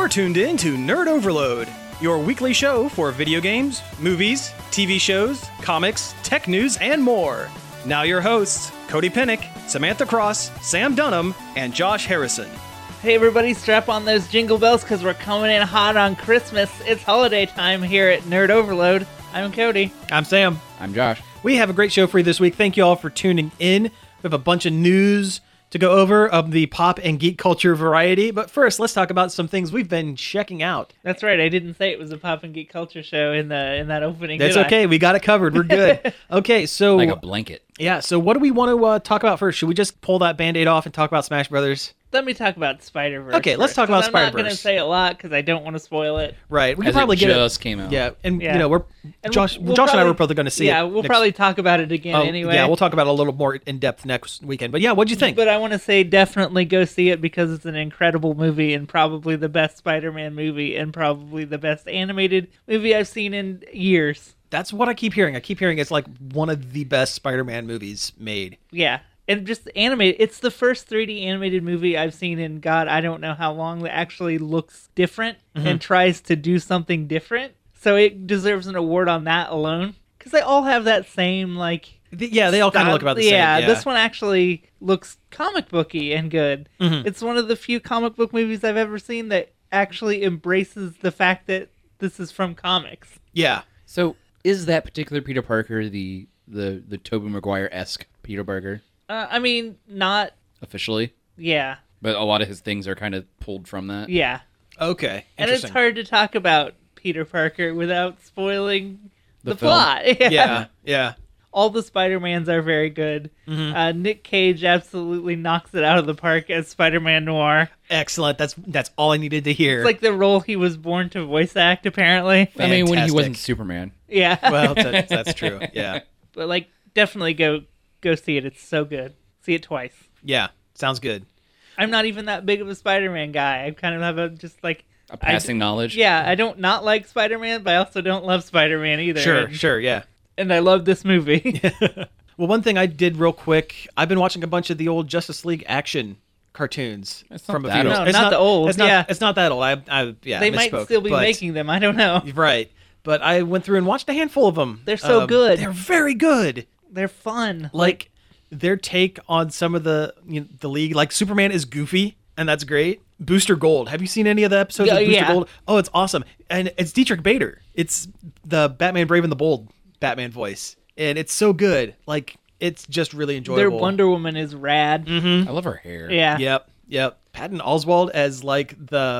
You're tuned in to Nerd Overload, your weekly show for video games, movies, TV shows, comics, tech news, and more. Now your hosts, Cody Pinnick, Samantha Cross, Sam Dunham, and Josh Harrison. Hey everybody, strap on those jingle bells because we're coming in hot on Christmas. It's holiday time here at Nerd Overload. I'm Cody. I'm Sam. I'm Josh. We have a great show for you this week. Thank you all for tuning in. We have a bunch of news to go over of the pop and geek culture variety. But first, let's talk about some things we've been checking out. That's right, I didn't say it was a pop and geek culture show in that opening. That's okay. We got it covered. We're good. Okay, so... Like a blanket. Yeah, so what do we want to talk about first? Should we just pull that Band-Aid off and talk about Smash Brothers? Let me talk about Spider-Verse. Okay, let's talk about I'm not Spider-Verse. going to say a lot because I don't want to spoil it. Right, we can As probably it get just came out. Yeah, and Yeah. you know, And Josh we'll and I probably- were probably going to see it. Yeah, we'll probably talk about it again anyway. Yeah, we'll talk about it a little more in depth next weekend. But yeah, what'd you think? But I want to say definitely go see it because it's an incredible movie and probably the best Spider-Man movie and probably the best animated movie I've seen in years. That's what I keep hearing. I keep hearing it's like one of the best Spider-Man movies made. Yeah. And just animated. It's the first 3D animated movie I've seen in, God, I don't know how long, that actually looks different and tries to do something different. So it deserves an award on that alone. Because they all have that same, like... Yeah, they all kind of look about the same. Yeah, this one actually looks comic booky and good. It's one of the few comic book movies I've ever seen that actually embraces the fact that this is from comics. Yeah. So, is that particular Peter Parker the Tobey Maguire-esque Peter Parker? I mean, not... Officially? Yeah. But a lot of his things are kind of pulled from that? Yeah. Okay. And it's Interesting. hard to talk about Peter Parker without spoiling the film. plot. Yeah. All the Spider-Mans are very good. Nick Cage absolutely knocks it out of the park as Spider-Man Noir. Excellent. That's all I needed to hear. It's like the role he was born to voice act, apparently. I mean, when he Fantastic. wasn't Superman. Yeah. Well, that's true. Yeah. But, like, definitely go see it. It's so good. See it twice. Yeah. Sounds good. I'm not even that big of a Spider-Man guy. I kind of have a just, like... A passing knowledge? Yeah, I don't not like Spider-Man, but I also don't love Spider-Man either. Sure. Yeah. And I love this movie. Well, one thing I did real quick, I've been watching a bunch of the old Justice League action cartoons It's not from a that few old. No, It's not the old, It's not, yeah. it's not that old. I They might misspoke, still be but- making them. I don't know. Right. But I went through and watched a handful of them. They're so good. They're very good. They're fun. Like their take on some of the the league, like Superman is goofy, and that's great. Booster Gold. Have you seen any of the episodes of Booster Yeah. Gold? Oh, it's awesome. And it's Dietrich Bader. It's the Batman Brave and the Bold Batman voice. And it's so good. Like, it's just really enjoyable. Their Wonder Woman is rad. I love her hair. Yeah. Yep. Patton Oswalt as, like,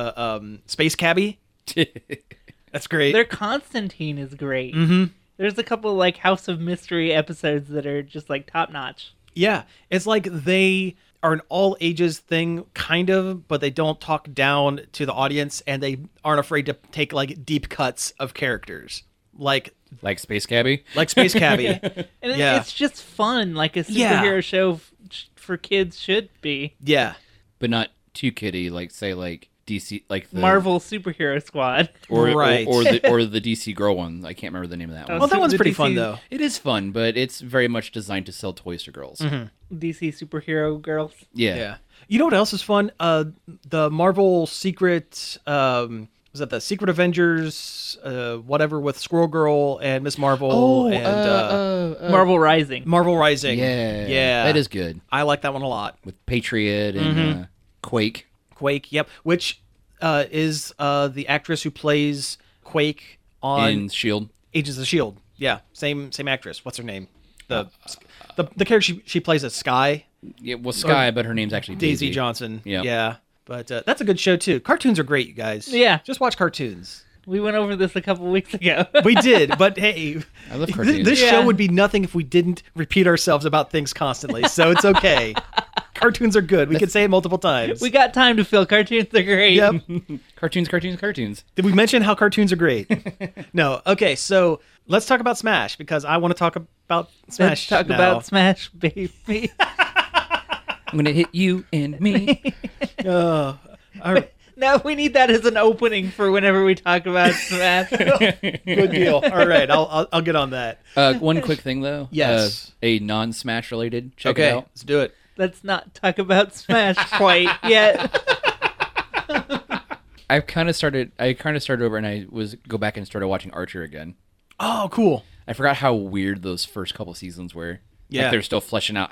the space cabbie. That's great. Their Constantine is great. There's a couple, like, House of Mystery episodes that are just, like, top-notch. Yeah. It's like they are an all-ages thing, kind of, but they don't talk down to the audience, and they aren't afraid to take, like, deep cuts of characters. Like Space Cabbie? Space cabbie. And Yeah. it's just fun, like a Yeah. superhero show for kids should be. Yeah. But not too kiddie, like, say, like, DC, like the... Marvel Superhero Squad. Right. Or the DC Girl one. I can't remember the name of that one. Well, that one's The pretty DC fun, though. It is fun, but it's very much designed to sell toys to girls. DC Superhero Girls. Yeah. Yeah. You know what else is fun? The Marvel Secret, was that the Secret Avengers, whatever, with Squirrel Girl and Miss Marvel and Marvel Rising. Marvel Rising. Yeah. That is good. I like that one a lot. With Patriot and Quake. Quake, yep. Which is the actress who plays Quake on In S.H.I.E.L.D. Agents of S.H.I.E.L.D. Yeah, same actress. What's her name? The character she plays as Sky. Yeah, well, Sky, but her name's actually Daisy Johnson. Yep. Yeah. But that's a good show, too. Cartoons are great, you guys. Yeah. Just watch cartoons. We went over this a couple weeks ago. We did, but hey, I love cartoons. this Yeah. show would be nothing if we didn't repeat ourselves about things constantly, so it's okay. Cartoons are good. We could say it multiple times. We got time to fill. Cartoons are great. Yep. Cartoons. Did we mention how cartoons are great? No. Okay, so let's talk about Smash, because I want to talk about Smash Let's talk now. about Smash, baby. I'm going to hit you and me. All right. Now we need that as an opening for whenever we talk about Smash. Good deal. All right, I'll get on that. One quick thing, though. Yes. A non-Smash related. Check Okay, it out. let's do it. Let's not talk about Smash quite yet. I kind of started over, and go back and started watching Archer again. Oh, cool. I forgot how weird those first couple seasons were. Yeah. Like they're still fleshing out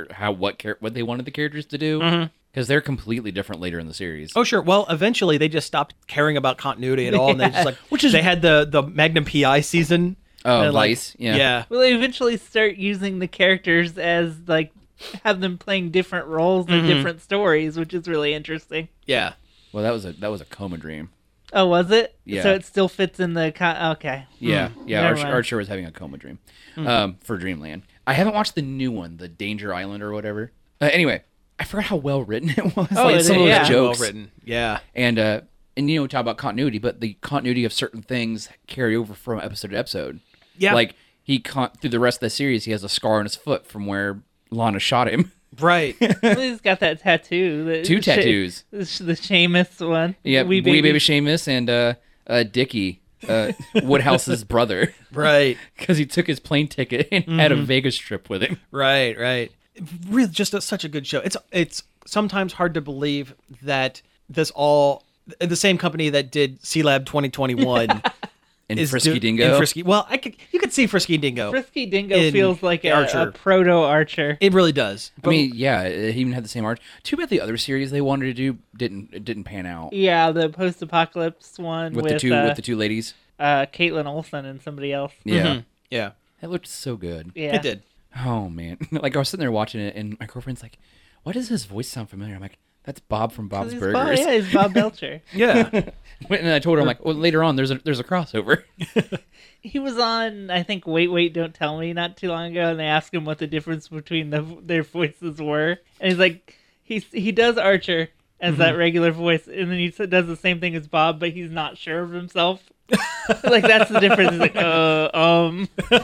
what they wanted the characters to do, because they're completely different later in the series. Oh, sure. Well, eventually they just stopped caring about continuity at all, and they just they had the Magnum PI season. Oh, and, Vice. Yeah. Well, they eventually start using the characters as like have them playing different roles in different stories, which is really interesting. Yeah. Well, that was a coma dream. Oh, was it? Yeah. So it still fits in the okay. Yeah. Never mind. Archer was having a coma dream for Dreamland. I haven't watched the new one, the Danger Island or whatever. Anyway, I forgot how well written it was. Oh, like some of those yeah. jokes. Well written. Yeah. And talk about continuity, but the continuity of certain things carry over from episode to episode. Yeah. Like through the rest of the series, he has a scar on his foot from where Lana shot him. Right. Well, he's got that tattoo. Two tattoos. The Seamus one. Yeah, Wee Wee Baby Seamus and Dickie, Woodhouse's brother. Right. Because he took his plane ticket and had a Vegas trip with him. Right. Right. Really, just such a good show. It's sometimes hard to believe that this all the same company that did Sea Lab 2021 And Frisky Dingo. Well, you could see Frisky Dingo. Frisky Dingo in feels like Archer. a proto Archer. It really does. I mean, yeah, he even had the same art. Too bad the other series they wanted to do didn't pan out. Yeah, the post-apocalypse one With the two ladies. Caitlin Olsen and somebody else. Yeah. Yeah. It looked so good. Yeah, It did. Oh man. Like I was sitting there watching it and my girlfriend's like, "Why does his voice sound familiar?" I'm like, "That's Bob from Bob's He's Burgers." he's Bob Belcher. Yeah. And I told her, I'm like, "Well, later on there's a crossover." He was on, I think, Wait, Don't Tell Me not too long ago, and they asked him what the difference between their voices were, and he's like, he does Archer as that regular voice, and then he does the same thing as Bob, but he's not sure of himself. Like that's the difference. He's like, Oh,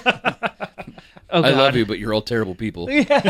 I God. love you, but you're all terrible people.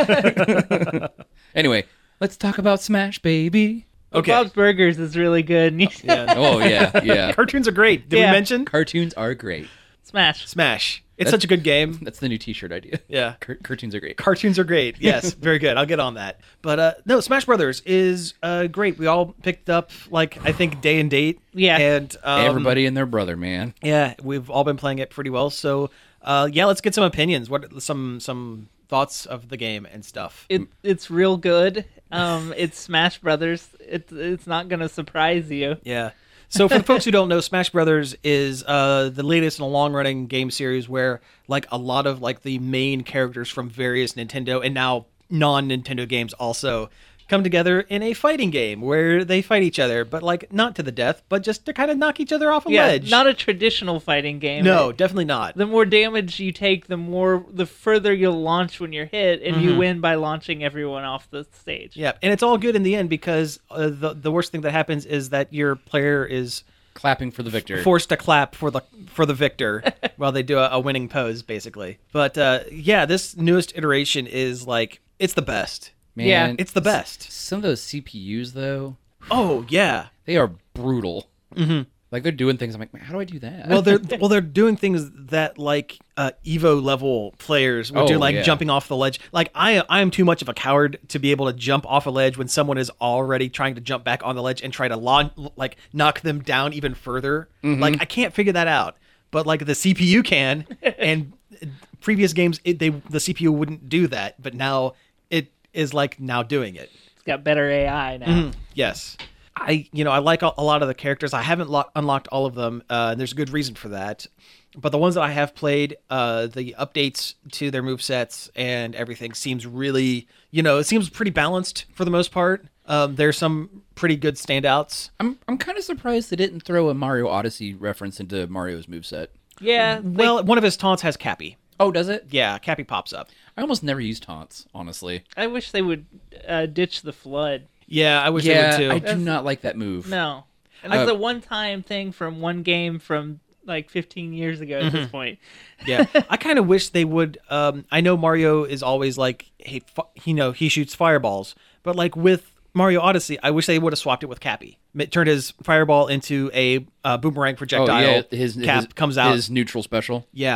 Anyway, let's talk about Smash, baby. Okay. Bob's Burgers is really good. Yeah. Oh yeah. Cartoons are great. Did Yeah. we mention? Cartoons are great. Smash. Smash. It's such a good game. That's the new T-shirt idea. Yeah. Cartoons are great. Cartoons are great. Yes, very good. I'll get on that. But no, Smash Brothers is great. We all picked up I think day and date. Yeah. And Everybody and their brother, man. Yeah, we've all been playing it pretty well. So let's get some opinions. What some thoughts of the game and stuff. It's real good. It's Smash Brothers. It's not gonna surprise you. Yeah. So for the folks who don't know, Smash Brothers is the latest in a long-running game series where like a lot of like the main characters from various Nintendo and now non-Nintendo games also come together in a fighting game where they fight each other, but like not to the death, but just to kind of knock each other off a ledge. Not a traditional fighting game. No, definitely not. The more damage you take, the further you'll launch when you're hit, and you win by launching everyone off the stage. Yeah, and it's all good in the end because the worst thing that happens is that your player is Clapping for the victor. forced to clap for the victor while they do a winning pose, basically. But this newest iteration is like it's the best. Man, Yeah. It's the best. Some of those CPUs though, Oh yeah. they are brutal. Mm-hmm. Like they're doing things. I'm like, man, how do I do that? Well, they're doing things that like Evo level players would do, like yeah. jumping off the ledge. Like I am too much of a coward to be able to jump off a ledge when someone is already trying to jump back on the ledge and try to knock them down even further. Like I can't figure that out. But like the CPU can, and previous games the CPU wouldn't do that, but now it is like now doing it. It's got better AI now. Yes. I like a lot of the characters. I haven't unlocked all of them. And there's a good reason for that. But the ones that I have played, the updates to their movesets and everything seems really, it seems pretty balanced for the most part. There's some pretty good standouts. I'm kind of surprised they didn't throw a Mario Odyssey reference into Mario's moveset. Yeah. Well, one of his taunts has Cappy. Oh, does it? Yeah, Cappy pops up. I almost never use taunts, honestly. I wish they would ditch the flood. Yeah, I wish they would too. I do not like that move. No. And that's a one-time ththing from one game from like 15 years ago at this point. Yeah, I kind of wish they would. I know Mario is always like, hey, he shoots fireballs, but like with Mario Odyssey, I wish they would have swapped it with Cappy. Turned his fireball into a boomerang projectile. Oh, yeah, his Cap comes out. His neutral special. Yeah.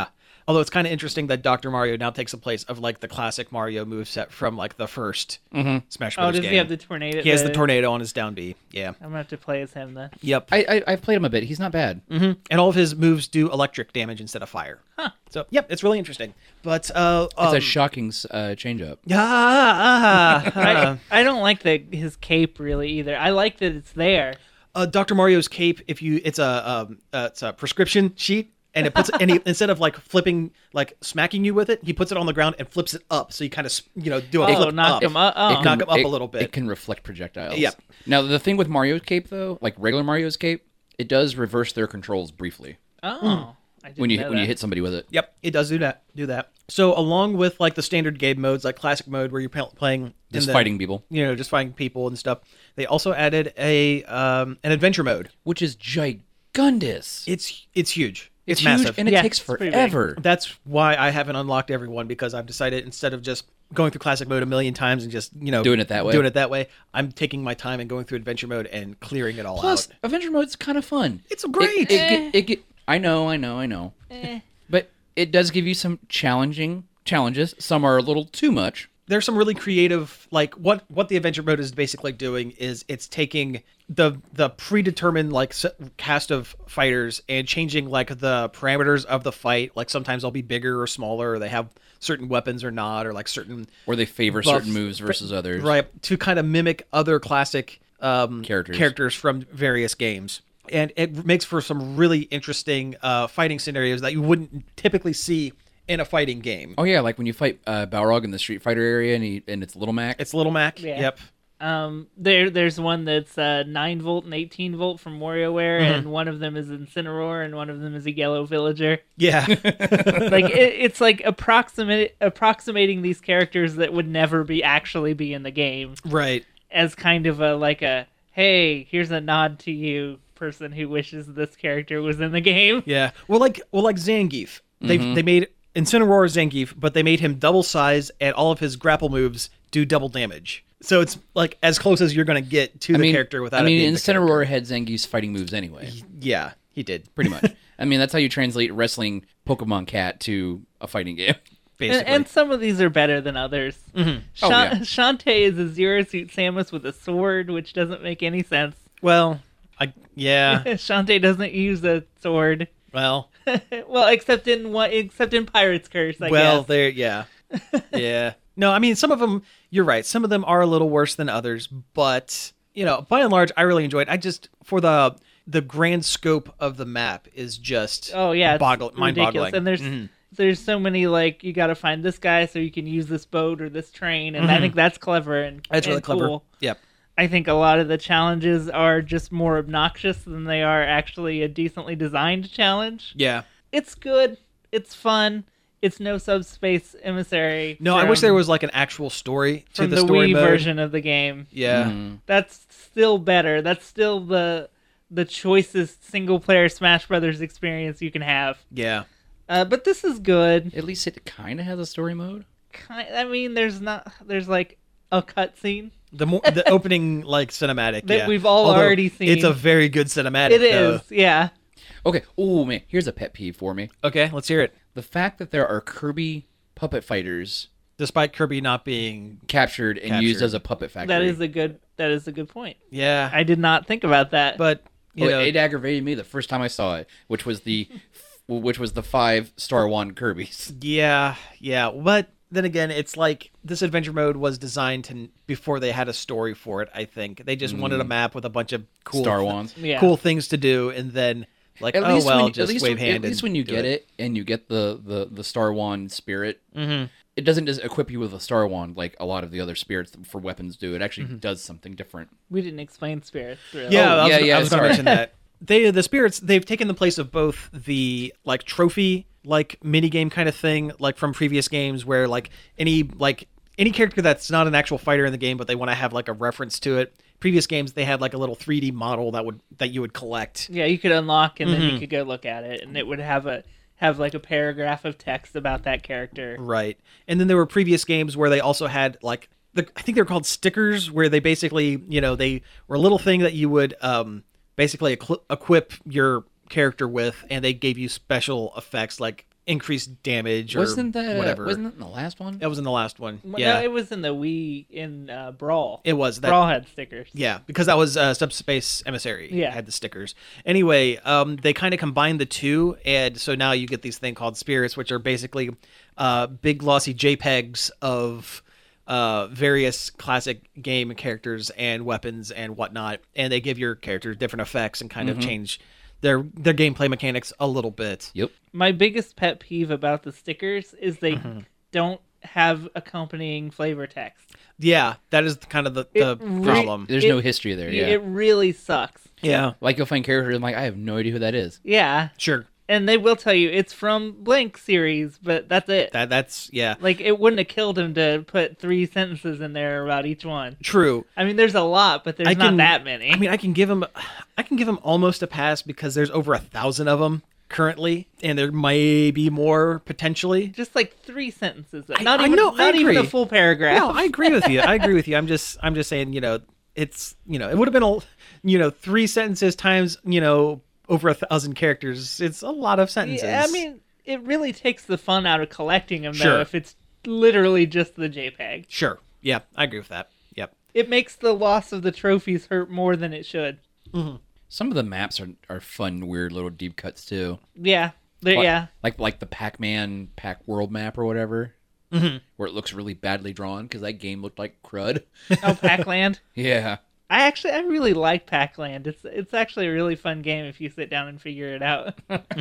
Although it's kind of interesting that Dr. Mario now takes the place of like the classic Mario moveset from like the first Smash Oh, Bros. does game. he have the tornado? He has the tornado on his down B. Yeah. I'm gonna have to play as him then. Yep. I've played him a bit. He's not bad. And all of his moves do electric damage instead of fire. Huh. So, yep, it's really interesting. But It's a shocking change up. I don't like his cape really either. I like that it's there. Dr. Mario's cape, it's a prescription sheet, and it puts and he, instead of like flipping, like smacking you with it, he puts it on the ground and flips it up, so you kind of do a flip knock up. him up. Oh. Knock him up a little bit. It can reflect projectiles. Yeah. Now the thing with Mario's cape though, like regular Mario's cape, it does reverse their controls briefly Oh, I didn't when you know when you that. hit somebody with it. Yep, it does do that. So along with like the standard game modes, like classic mode where you're playing Just and then, fighting people, just fighting people and stuff, they also added an adventure mode. which is gigundous. It's huge. It's huge, massive. and it Yeah, takes it's pretty big. forever. That's why I haven't unlocked everyone, because I've decided instead of just going through classic mode a million times and just Doing it that way. I'm taking my time and going through adventure mode and clearing it all Plus, out. adventure mode's kind of fun. It's great. I know. But it does give you some challenges. Some are a little too much. There's some really creative, like what the adventure mode is basically doing is it's taking the predetermined like cast of fighters and changing like the parameters of the fight. Like sometimes they'll be bigger or smaller, or they have certain weapons or not, or like certain Or they favor buff- certain moves versus others. right, to kind of mimic other classic Characters. from various games. And it makes for some really interesting fighting scenarios that you wouldn't typically see in a fighting game. Oh yeah, like when you fight Balrog in the Street Fighter area and it's Little Mac. It's Little Mac. Yeah. Yep. There's one that's 9 volt and 18 volt from WarioWare, and one of them is Incineroar, and one of them is a yellow villager. Yeah. Like it's like approximating these characters that would never actually be in the game Right. as kind of a hey, here's a nod to you, person who wishes this character was in the game. Yeah. Well, like Zangief. They made Incineroar Zangief, but they made him double size, and all of his grapple moves do double damage. So it's like as close as you're going to get to the character without. I it mean, being the character. Incineroar had Zangief's fighting moves anyway, Yeah, he did pretty much. I mean, that's how you translate wrestling Pokemon Cat to a fighting game. basically. And some of these are better than others. Oh, yeah. Shantae is a Zero Suit Samus with a sword, which doesn't make any sense. well, yeah. Shantae doesn't use a sword. Well, Well, except in Pirate's Curse, I guess. there. Yeah. Yeah. No, I mean, some of them. You're right. Some of them are a little worse than others, but by and large, I really enjoyed. I just for the grand scope of the map is just Oh yeah, it's mind-boggling. ridiculous. And there's so many like you got to find this guy so you can use this boat or this train, and I think that's clever and That's really and clever. cool. Yep. I think a lot of the challenges are just more obnoxious than they are actually a decently designed challenge. Yeah. It's good. It's fun. It's no Subspace Emissary. No, I wish there was like an actual story to from the the story Wii mode. version of the game. Yeah. That's still better. That's still the choicest single player Smash Brothers experience you can have. Yeah. But this is good. At least it kind of has a story mode. I mean, there's like a cutscene. The opening like cinematic That yeah. we've all Although already seen. It's a very good cinematic. It though. is, yeah. Okay. Oh man, here's a pet peeve for me: Okay, let's hear it. the fact that there are Kirby puppet fighters Despite Kirby not being, captured and used as a puppet factory. That is a good point. yeah, I did not think about that. but It aggravated me the first time I saw it, which was the 5 Star Wand Kirby's. yeah. But then again, it's like this adventure mode was designed before they had a story for it. I think they just wanted a map with a bunch of cool Star Wands. Yeah. cool things to do, and then like At least just wave hand. At least when you get it and you get the Star Wand spirit, Mm-hmm. it doesn't just equip you with a Star Wand like a lot of the other spirits for weapons do. It actually does something different. we didn't explain spirits. Really. Yeah, Oh, I was yeah, going to sorry. mention that. The spirits, they've taken the place of both the like trophy like minigame kind of thing like from previous games where like any character that's not an actual fighter in the game but they want to have like a reference to it. Previous games they had like a little 3D model that you would collect. Yeah, you could unlock and then you could go look at it, and it would have like a paragraph of text about that character. Right. And then there were previous games where they also had like I think they're called stickers where they basically, they were a little thing that you would basically equip your character with, and they gave you special effects like increased damage or Wasn't that whatever. Wasn't that in the last one? That was in the last one. Well, Yeah, no, it was in the Wii in Brawl. it was. Brawl had stickers. Yeah, because that was Subspace Emissary. Yeah. Had the stickers. Anyway, they kind of combined the two, and so now you get these thing called spirits, which are basically big glossy JPEGs of various classic game characters and weapons and whatnot, and they give your characters different effects and kind of change their gameplay mechanics a little bit. Yep. My biggest pet peeve about the stickers is they don't have accompanying flavor text. Yeah, that is kind of the problem. There's no history there. Yeah. It really sucks. Yeah, Like you'll find characters, I'm like, I have no idea who that is. Yeah. sure. And they will tell you it's from blank series, but that's it. That's yeah, Like, it wouldn't have killed him to put 3 sentences in there about each one. true. I mean, there's a lot, but there's not that many. I mean, I can give him almost a pass because there's over 1,000 of them currently, and there may be more potentially. just like 3 sentences. I Not even, know, I not even a agree. full paragraph. No, I agree with you. I'm just saying, it's it would have been 3 sentences times over 1,000 characters. It's a lot of sentences. Yeah, I mean, it really takes the fun out of collecting them, Sure. though, if it's literally just the JPEG. sure. Yeah, I agree with that. Yep. It makes the loss of the trophies hurt more than it should. Some of the maps are fun, weird little deep cuts too. Yeah. Like, Yeah. like the Pac-Man Pac World map or whatever, where it looks really badly drawn because that game looked like crud. Oh, Pac-Land. Yeah. I really like Pac-Land. It's actually a really fun game if you sit down and figure it out.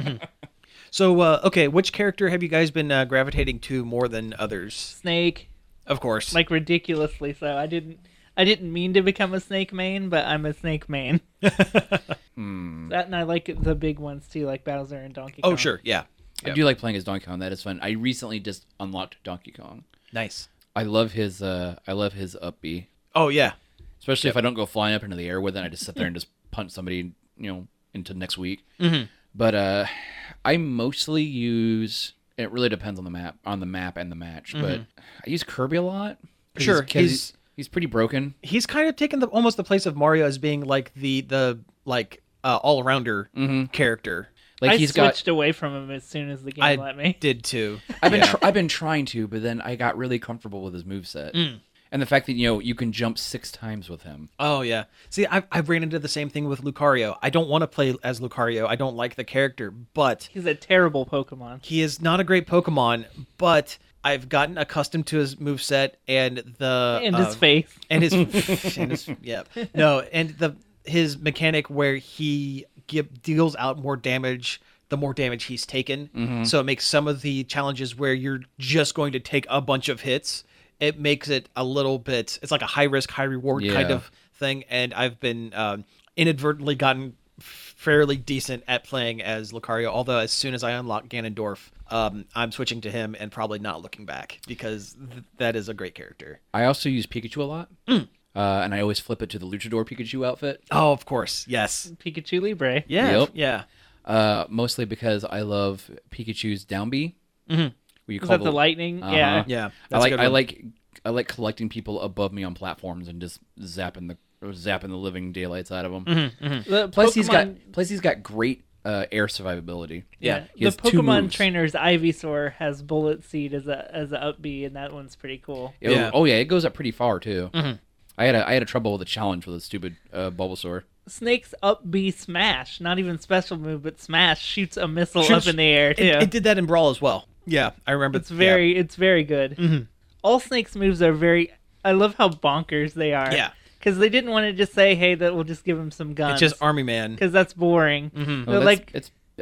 So, okay, which character have you guys been gravitating to more than others? Snake, Of course. like ridiculously so. I didn't mean to become a Snake main, but I'm a Snake main. That, and I like the big ones too, like Bowser and Donkey Kong. Oh, sure. Yeah. I do like playing as Donkey Kong. That is fun. I recently just unlocked Donkey Kong. Nice. I love his up B. Oh, yeah. Especially if I don't go flying up into the air with it, I just sit there and just punch somebody, into next week. But I mostly use. It really depends on the map and the match. But I use Kirby a lot. Sure, he's pretty broken. He's kind of taken almost the place of Mario as being like the all-arounder character. Like I he's switched away from him as soon as the game I let me. did too. I've been trying to, but then I got really comfortable with his moveset. And the fact that you can jump 6 times with him. Oh yeah. See, I've ran into the same thing with Lucario. I don't want to play as Lucario. I don't like the character, but He's a terrible Pokemon. he is not a great Pokemon. But I've gotten accustomed to his moveset and His face. and his and his yeah no and his mechanic where he deals out more damage the more damage he's taken. So it makes some of the challenges where you're just going to take a bunch of hits. It makes it a little bit. It's like a high risk, high reward kind Yeah. of thing. And I've been inadvertently gotten fairly decent at playing as Lucario. Although as soon as I unlock Ganondorf, I'm switching to him and probably not looking back because that is a great character. I also use Pikachu a lot. And I always flip it to the Luchador Pikachu outfit. Oh, of course, yes, Pikachu Libre. yeah, Yep. yeah. Mostly because I love Pikachu's down B. Where you Is call that the lightning? Uh-huh. Yeah. Yeah, I that's a good one. like collecting people above me on platforms and just zapping the living daylights out of them. The Plus Pokemon, he's got great air survivability. Yeah. He The has 2 Pokemon moves. trainer's Ivysaur has Bullet Seed as a up B, and that one's pretty cool. Yeah. Oh yeah, it goes up pretty far too. I had a trouble with a challenge with a stupid Bulbasaur. Snake's up B Smash, not even special move, but Smash shoots a missile Shoots- up in the air too. It did that in Brawl as well. Yeah, I remember. It's very good. All Snake's moves are very. I love how bonkers they are. Yeah. Because they didn't want to just say, "Hey, that we'll just give him some guns." It's just Army Man. because that's boring. They're like,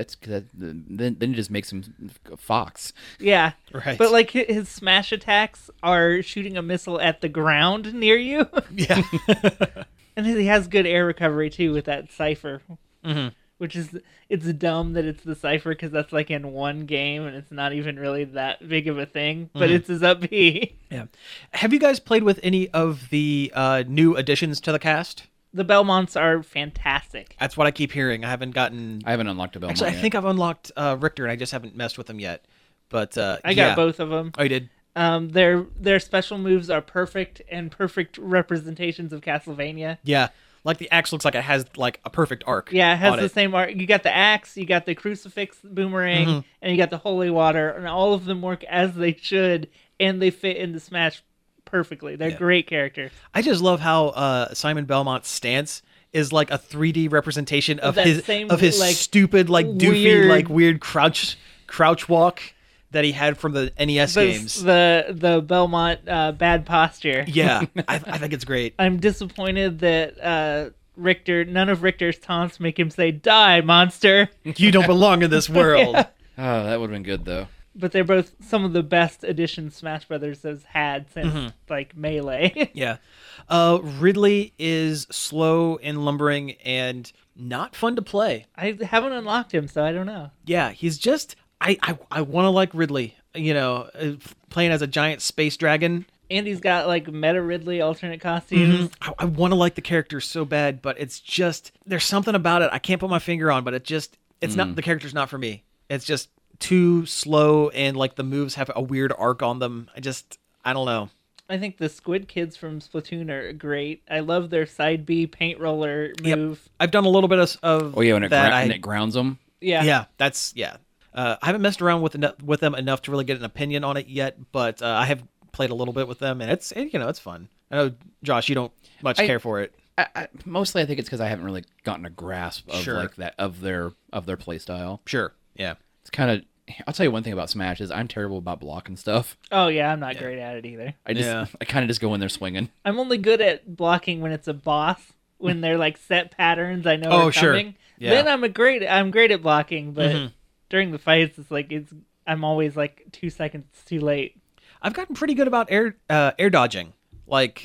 then it just makes him a fox. yeah, Right. But like his smash attacks are shooting a missile at the ground near you, Yeah. and he has good air recovery too with that cipher. Which is, it's dumb that it's the cipher because that's like in one game and it's not even really that big of a thing, but it's his up B. Yeah. Have you guys played with any of the new additions to the cast? The Belmonts are fantastic. That's what I keep hearing. I haven't gotten. I haven't unlocked a Belmont Actually, I yet. think I've unlocked Richter, and I just haven't messed with him yet. But I got both of them. Oh, you did? Their special moves are perfect and perfect representations of Castlevania. Yeah. Like the axe looks like it has like a perfect arc. Yeah, it has on the same art. You got the axe, you got the crucifix boomerang, and you got the holy water, and all of them work as they should, and they fit into Smash perfectly. They're great characters. I just love how Simon Belmont's stance is like a 3D representation of that his same, like, stupid, like doofy, weird crouch walk that he had from the NES games. The Belmont bad posture. Yeah, I think it's great. I'm disappointed that Richter, none of Richter's taunts make him say, "Die, monster." You don't belong in this world. Yeah. Oh, that would have been good though. But they're both some of the best additions Smash Brothers has had since like Melee. Yeah. Ridley is slow and lumbering and not fun to play. I haven't unlocked him, so I don't know. Yeah, he's just I want to like Ridley, playing as a giant space dragon. And he's got like Meta Ridley alternate costumes. I want to like the character so bad, but it's just there's something about it I can't put my finger on, but it's not the character's not for me. It's just too slow, and like the moves have a weird arc on them. I don't know. I think the Squid Kids from Splatoon are great. I love their side B paint roller move. Yep. I've done a little bit of when that. it grounds them. Yeah. I haven't messed around with them enough to really get an opinion on it yet, but I have played a little bit with them, and it's fun. I know, Josh, you don't much care for it. Mostly, I think it's because I haven't really gotten a grasp of Sure. like that of their play style. Sure. Yeah. It's kind of. I'll tell you one thing about Smash is I'm terrible about blocking stuff. Oh yeah, I'm not great at it either. I kind of just go in there swinging. I'm only good at blocking when it's a boss, when they're like set patterns I know are sure. coming. Yeah. Then I'm great at blocking, but during the fights I'm always like 2 seconds too late. I've gotten pretty good about air dodging, like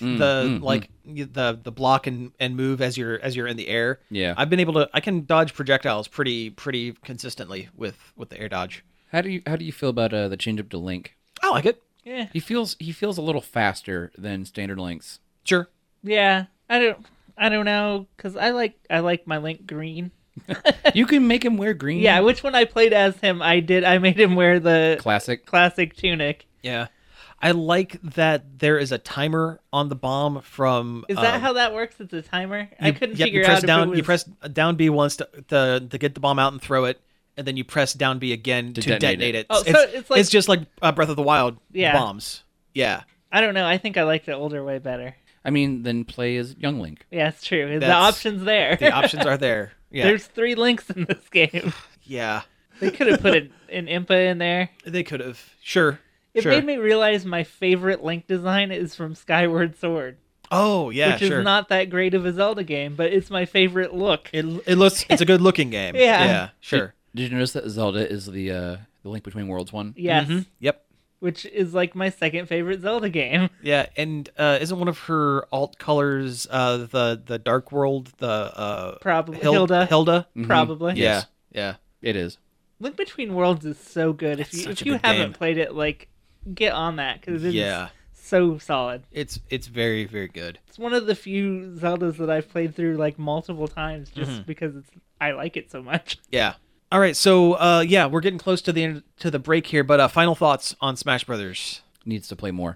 the block and move as you're in the air. Yeah, I've been able to. I can dodge projectiles pretty consistently with the air dodge. How do you feel about the change up to Link? I like it. Yeah. He feels a little faster than standard Links. Sure. Yeah. I don't know, because I like my Link green. You can make him wear green. Yeah, which when I played as him, I made him wear the classic tunic. Yeah. I like that there is a timer on the bomb from... Is that how that works? It's a timer? I couldn't figure out if it was... You press down B once to get the bomb out and throw it, and then you press down B again to detonate it. Oh, it's just like Breath of the Wild Yeah. bombs. Yeah. I don't know. I think I like the older way better. I mean, then play as Young Link. Yeah, it's true. The option's there. The options are there. Yeah. There's 3 Links in this game. Yeah. They could have put an Impa in there. They could have. Sure. It made me realize my favorite Link design is from Skyward Sword. Oh, yeah, which is not that great of a Zelda game, but it's my favorite look. It's a good looking game. Yeah. Yeah, sure. Did you notice that Zelda is the Link Between Worlds one? Yes. Mm-hmm. Yep. Which is like my second favorite Zelda game. Yeah, and isn't one of her alt colors the Dark World, the probably Hilda? Mm-hmm. Probably. Yeah. Yeah. It is. Link Between Worlds is so good. If you haven't played it, like, get on that, because it's so solid. It's very, very good. It's one of the few Zeldas that I've played through like multiple times just because I like it so much. Yeah. All right, so we're getting close to the end to the break here, but final thoughts on Smash Brothers. Needs to play more.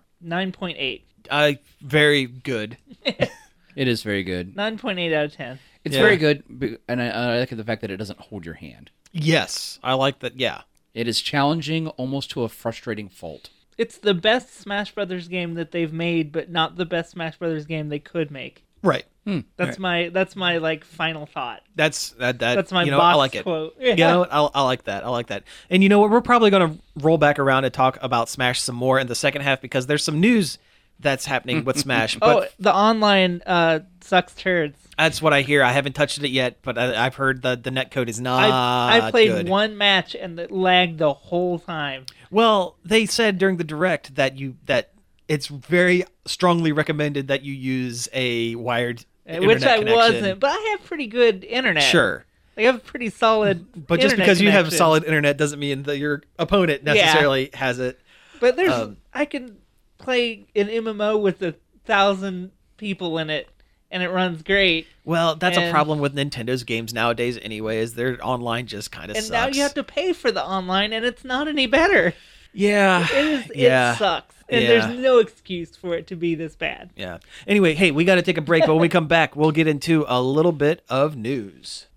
9.8. Very good. It is very good. 9.8 out of 10. It's very good, and I like the fact that it doesn't hold your hand. Yes, I like that. Yeah, it is challenging, almost to a frustrating fault. It's the best Smash Brothers game that they've made, but not the best Smash Brothers game they could make. Right. That's my like final thought. That's my box I like it. quote. Yeah. You know what? I like that. I like that. And you know what? We're probably going to roll back around and talk about Smash some more in the second half because there's some news that's happening with Smash. But the online sucks turds. That's what I hear. I haven't touched it yet, but I've heard the netcode is not I played good. one match and it lagged the whole time. Well, they said during the direct that it's very strongly recommended that you use a wired internet which I connection. wasn't, but I have pretty good internet. Sure. I have pretty solid But just because you have connection. solid internet doesn't mean that your opponent necessarily has it. But there's I can play an MMO with 1,000 people in it and it runs great. Well, that's a problem with Nintendo's games nowadays anyway, is their online just kind of sucks. And now you have to pay for the online and it's not any better. Yeah. It sucks. And Yeah. there's no excuse for it to be this bad. Yeah. Anyway, hey, we got to take a break, but when we come back, we'll get into a little bit of news.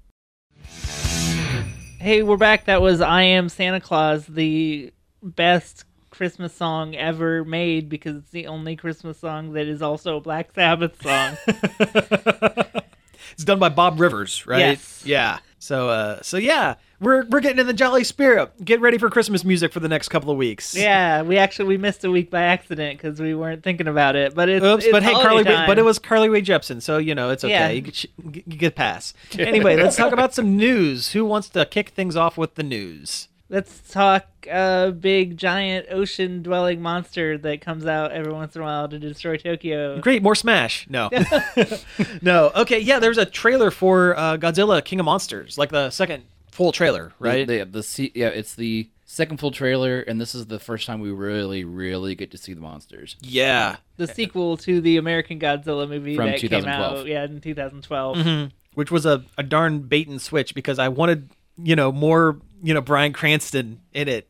Hey, we're back. That was I Am Santa Claus, the best Christmas song ever made because it's the only Christmas song that is also a Black Sabbath song. It's done by Bob Rivers, right? Yes. Yeah. So yeah, we're getting in the jolly spirit. Get ready for Christmas music for the next couple of weeks. Yeah, we missed a week by accident because we weren't thinking about it. But it's Oops, it's but hey, holiday time. but it was Carly Rae Jepsen, so it's okay. Yeah. You get pass. Anyway, let's talk about some news. Who wants to kick things off with the news? Let's talk a big giant ocean dwelling monster that comes out every once in a while to destroy Tokyo. Great, more Smash. No. No. Okay, yeah, there's a trailer for Godzilla King of Monsters, like the second full trailer, right? It's the second full trailer, and this is the first time we really get to see the monsters. Yeah. The sequel to the American Godzilla movie From that came 2012. out in 2012. Which was a darn bait and switch because I wanted, more, Bryan Cranston in it.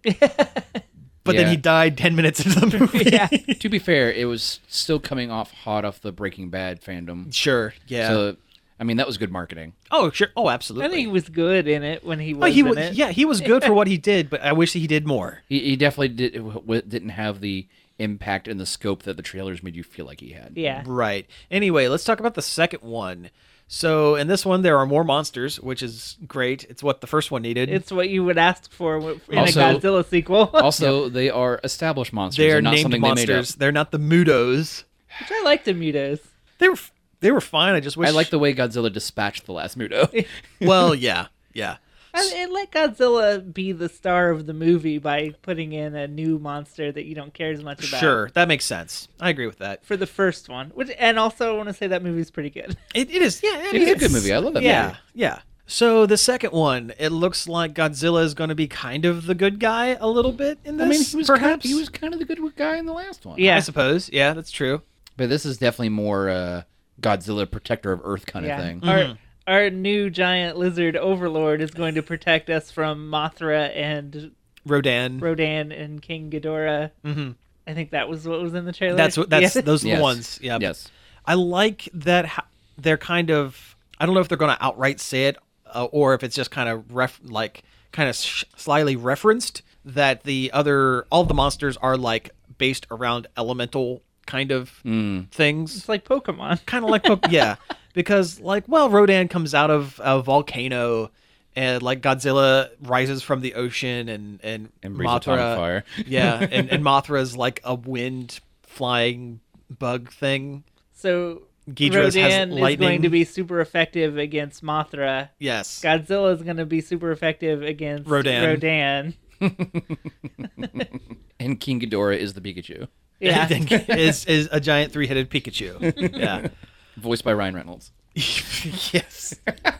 But then Yeah. he died 10 minutes into the movie. Yeah. To be fair, it was still coming hot off the Breaking Bad fandom. Sure. Yeah. So, I mean, that was good marketing. Oh, sure. Oh, absolutely. I think he was good in it when he was Oh, he in was, it. yeah, he was good for what he did, but I wish he did more. He definitely didn't have the impact and the scope that the trailers made you feel like he had. Yeah. Right. Anyway, let's talk about the second one. So in this one, there are more monsters, which is great. It's what the first one needed. It's what you would ask for in Also- a Godzilla sequel. Also, they are established monsters. They're not named something they made up. monsters. They're not the Mudos. Which I like the Mutos. They were fine. I just wish. I like the way Godzilla dispatched the last Muto. Well, yeah. And let Godzilla be the star of the movie by putting in a new monster that you don't care as much about. Sure, that makes sense. I agree with that. For the first one. And also, I want to say that movie's pretty good. It is. Yeah, I mean, It's a good movie. I love that movie. Yeah. So the second one, it looks like Godzilla is going to be kind of the good guy a little bit in this. I mean, perhaps he was kind of the good guy in the last one. Yeah. I suppose. Yeah, that's true. But this is definitely more Godzilla, protector of Earth kind of thing. Our new giant lizard overlord is going to protect us from Mothra and Rodan. and King Ghidorah. Mhm. I think that was what was in the trailer. That's Yeah. those are Yes. the ones. Yeah. Yes. I like that they're kind of. I don't know if they're going to outright say it or if it's just kind of slyly referenced that all the monsters are like based around elemental kind of things. It's like Pokemon. Kind of like yeah, because Rodan comes out of a volcano, and like Godzilla rises from the ocean, and breathes atomic fire. yeah, and Mothra's like a wind flying bug thing. So Ghidorah's has Rodan is lightning. going to be super effective against Mothra. Yes, Godzilla is going to be super effective against Rodan. And King Ghidorah is the Pikachu, Yeah. is a giant 3-headed Pikachu. Yeah. voiced by Ryan Reynolds. Yes.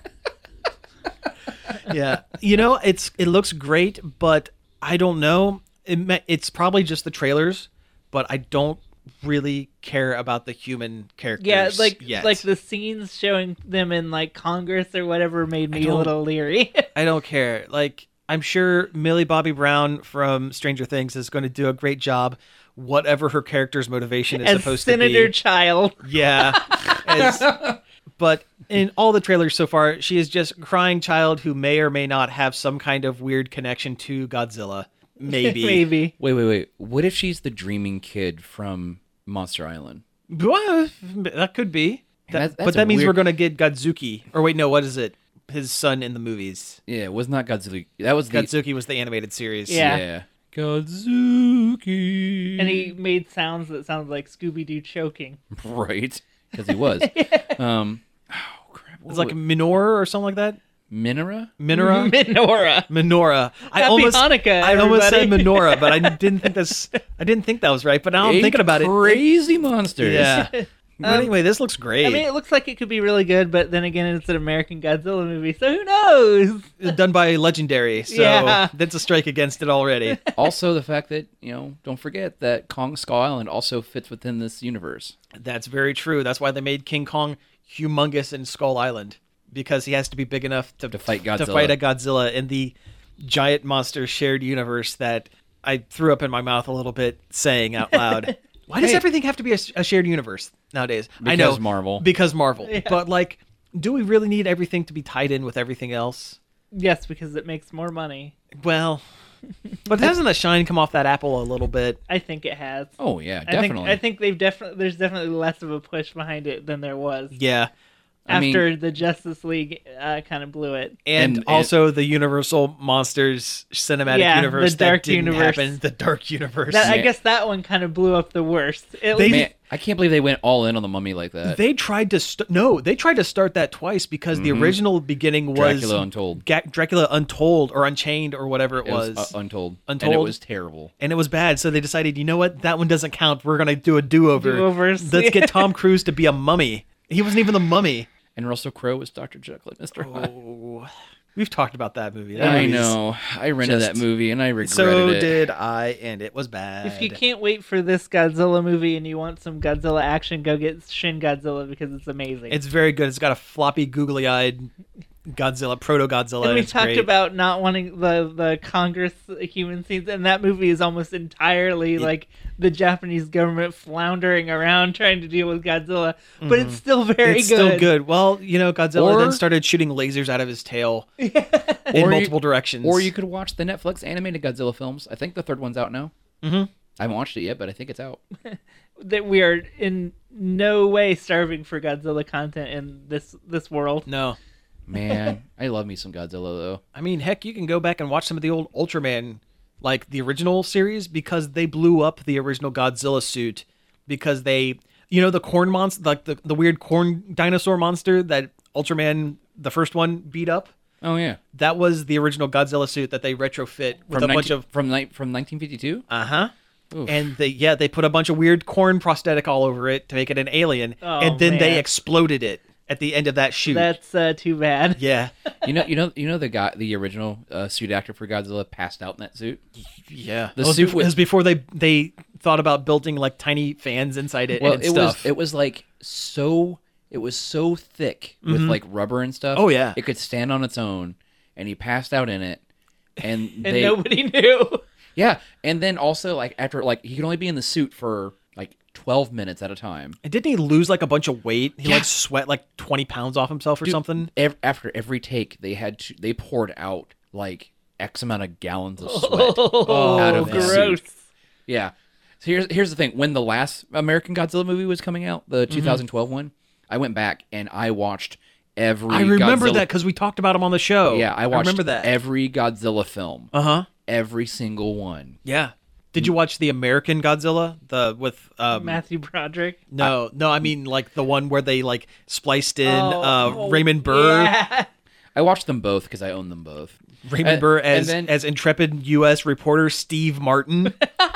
Yeah. It looks great, but I don't know. It's probably just the trailers, but I don't really care about the human characters. Yeah, yet. like the scenes showing them in like Congress or whatever made me a don't- little leery. I don't care. Like, I'm sure Millie Bobby Brown from Stranger Things is going to do a great job, whatever her character's motivation is As supposed Senator to be. Child. Yeah. But in all the trailers so far, she is just a crying child who may or may not have some kind of weird connection to Godzilla. Maybe. Maybe. Wait. What if she's the dreaming kid from Monster Island? Well, that could be. That's But a that means weird- we're going to get Godzuki. Or wait, no, what is it? His son in the movies. Yeah, it was not Godzilla. That was the Godzuki was the animated series. Yeah. Godzuki. And he made sounds that sounded like Scooby-Doo choking. Right, because he was. Oh crap! It's like Minora or something like that. Minora. Minora? Minora. Minora. Happy Hanukkah, I almost said everybody. Minora, but I didn't think that was right. But now I'm thinking about it. Crazy monsters. Yeah. But anyway, this looks great. I mean, it looks like it could be really good, but then again, it's an American Godzilla movie, so who knows? Done by Legendary, so Yeah. that's a strike against it already. Also, the fact that don't forget that Kong Skull Island also fits within this universe. That's very true. That's why they made King Kong humongous in Skull Island, because he has to be big enough to fight Godzilla. to fight a Godzilla in the giant monster shared universe that I threw up in my mouth a little bit saying out loud, why does everything have to be a shared universe nowadays? I know. Marvel. Because Marvel. Yeah. But, like, do we really need everything to be tied in with everything else? Yes, because it makes more money. Well, but doesn't the shine come off that apple a little bit? I think it has. Oh yeah, definitely. I think there's definitely less of a push behind it than there was Yeah. after the Justice League kind of blew it. And also the Universal Monsters cinematic universe the dark that didn't universe. happen. The dark universe. I guess that one kind of blew up the worst. Man, I can't believe they went all in on the Mummy like that. They tried to they tried to start that twice because the original beginning was Dracula Untold. Dracula Untold or Unchained or whatever it It was. was Untold. And it Untold. was terrible. And it was bad, so they decided, you know what, that one doesn't count. We're gonna do a do-over. Do-overs. Let's get Tom Cruise to be a mummy. He wasn't even the mummy. And Russell Crowe was Dr. Jekyll and Mr. Hyde. Oh, we've talked about that movie. That I movie's- know. I rented just- that movie and I regretted So it. did I, and it was bad. If you can't wait for this Godzilla movie and you want some Godzilla action, go get Shin Godzilla because it's amazing. It's very good. It's got a floppy, googly-eyed Godzilla, proto-Godzilla. and we it's talked great. about not wanting the Congress human scenes, and that movie is almost entirely like the Japanese government floundering around trying to deal with Godzilla, but it's still very It's good. still good. Well, Godzilla Or- then started shooting lasers out of his tail in Or multiple directions. Or you could watch the Netflix animated Godzilla films. I think the third one's out now. Mm-hmm. I haven't watched it yet, but I think it's out. That we are in no way starving for Godzilla content in this world. No. Man, I love me some Godzilla, though. I mean, heck, you can go back and watch some of the old Ultraman, like the original series, because they blew up the original Godzilla suit because they, the corn monster, like the weird corn dinosaur monster that Ultraman, the first one, beat up. Oh, yeah. That was the original Godzilla suit that they retrofit with From a bunch of... From 1952? Uh-huh. Oof. And they put a bunch of weird corn prosthetic all over it to make it an alien, Oh, and then they man. exploded it at the end of that shoot. That's too bad. Yeah. The original suit actor for Godzilla passed out in that suit. Yeah. The It was suit be- was- it was before they thought about building like tiny fans inside it Well, and it stuff. was like so. It was so thick with like rubber and stuff. Oh, yeah. it could stand on its own, and he passed out in it. And And nobody knew. yeah, and then also like after he could only be in the suit for like 12 minutes at a time. And didn't he lose like a bunch of weight? He Yeah. like sweat like 20 pounds off himself or Dude, something. After every take, they poured out like X amount of gallons of sweat. Oh, out of the gross. suit. Yeah. So here's the thing. When the last American Godzilla movie was coming out, the 2012 one, I went back and I watched every I remember Godzilla- that because we talked about him on the show. Yeah, I watched remember that. every Godzilla film. Uh-huh. Every single one. Yeah. Did you watch the American Godzilla? With Matthew Broderick. No, I mean like the one where they like spliced in Oh, Raymond Burr. Yeah. I watched them both because I own them both. Raymond Burr and as then- as intrepid U.S. reporter Steve Martin.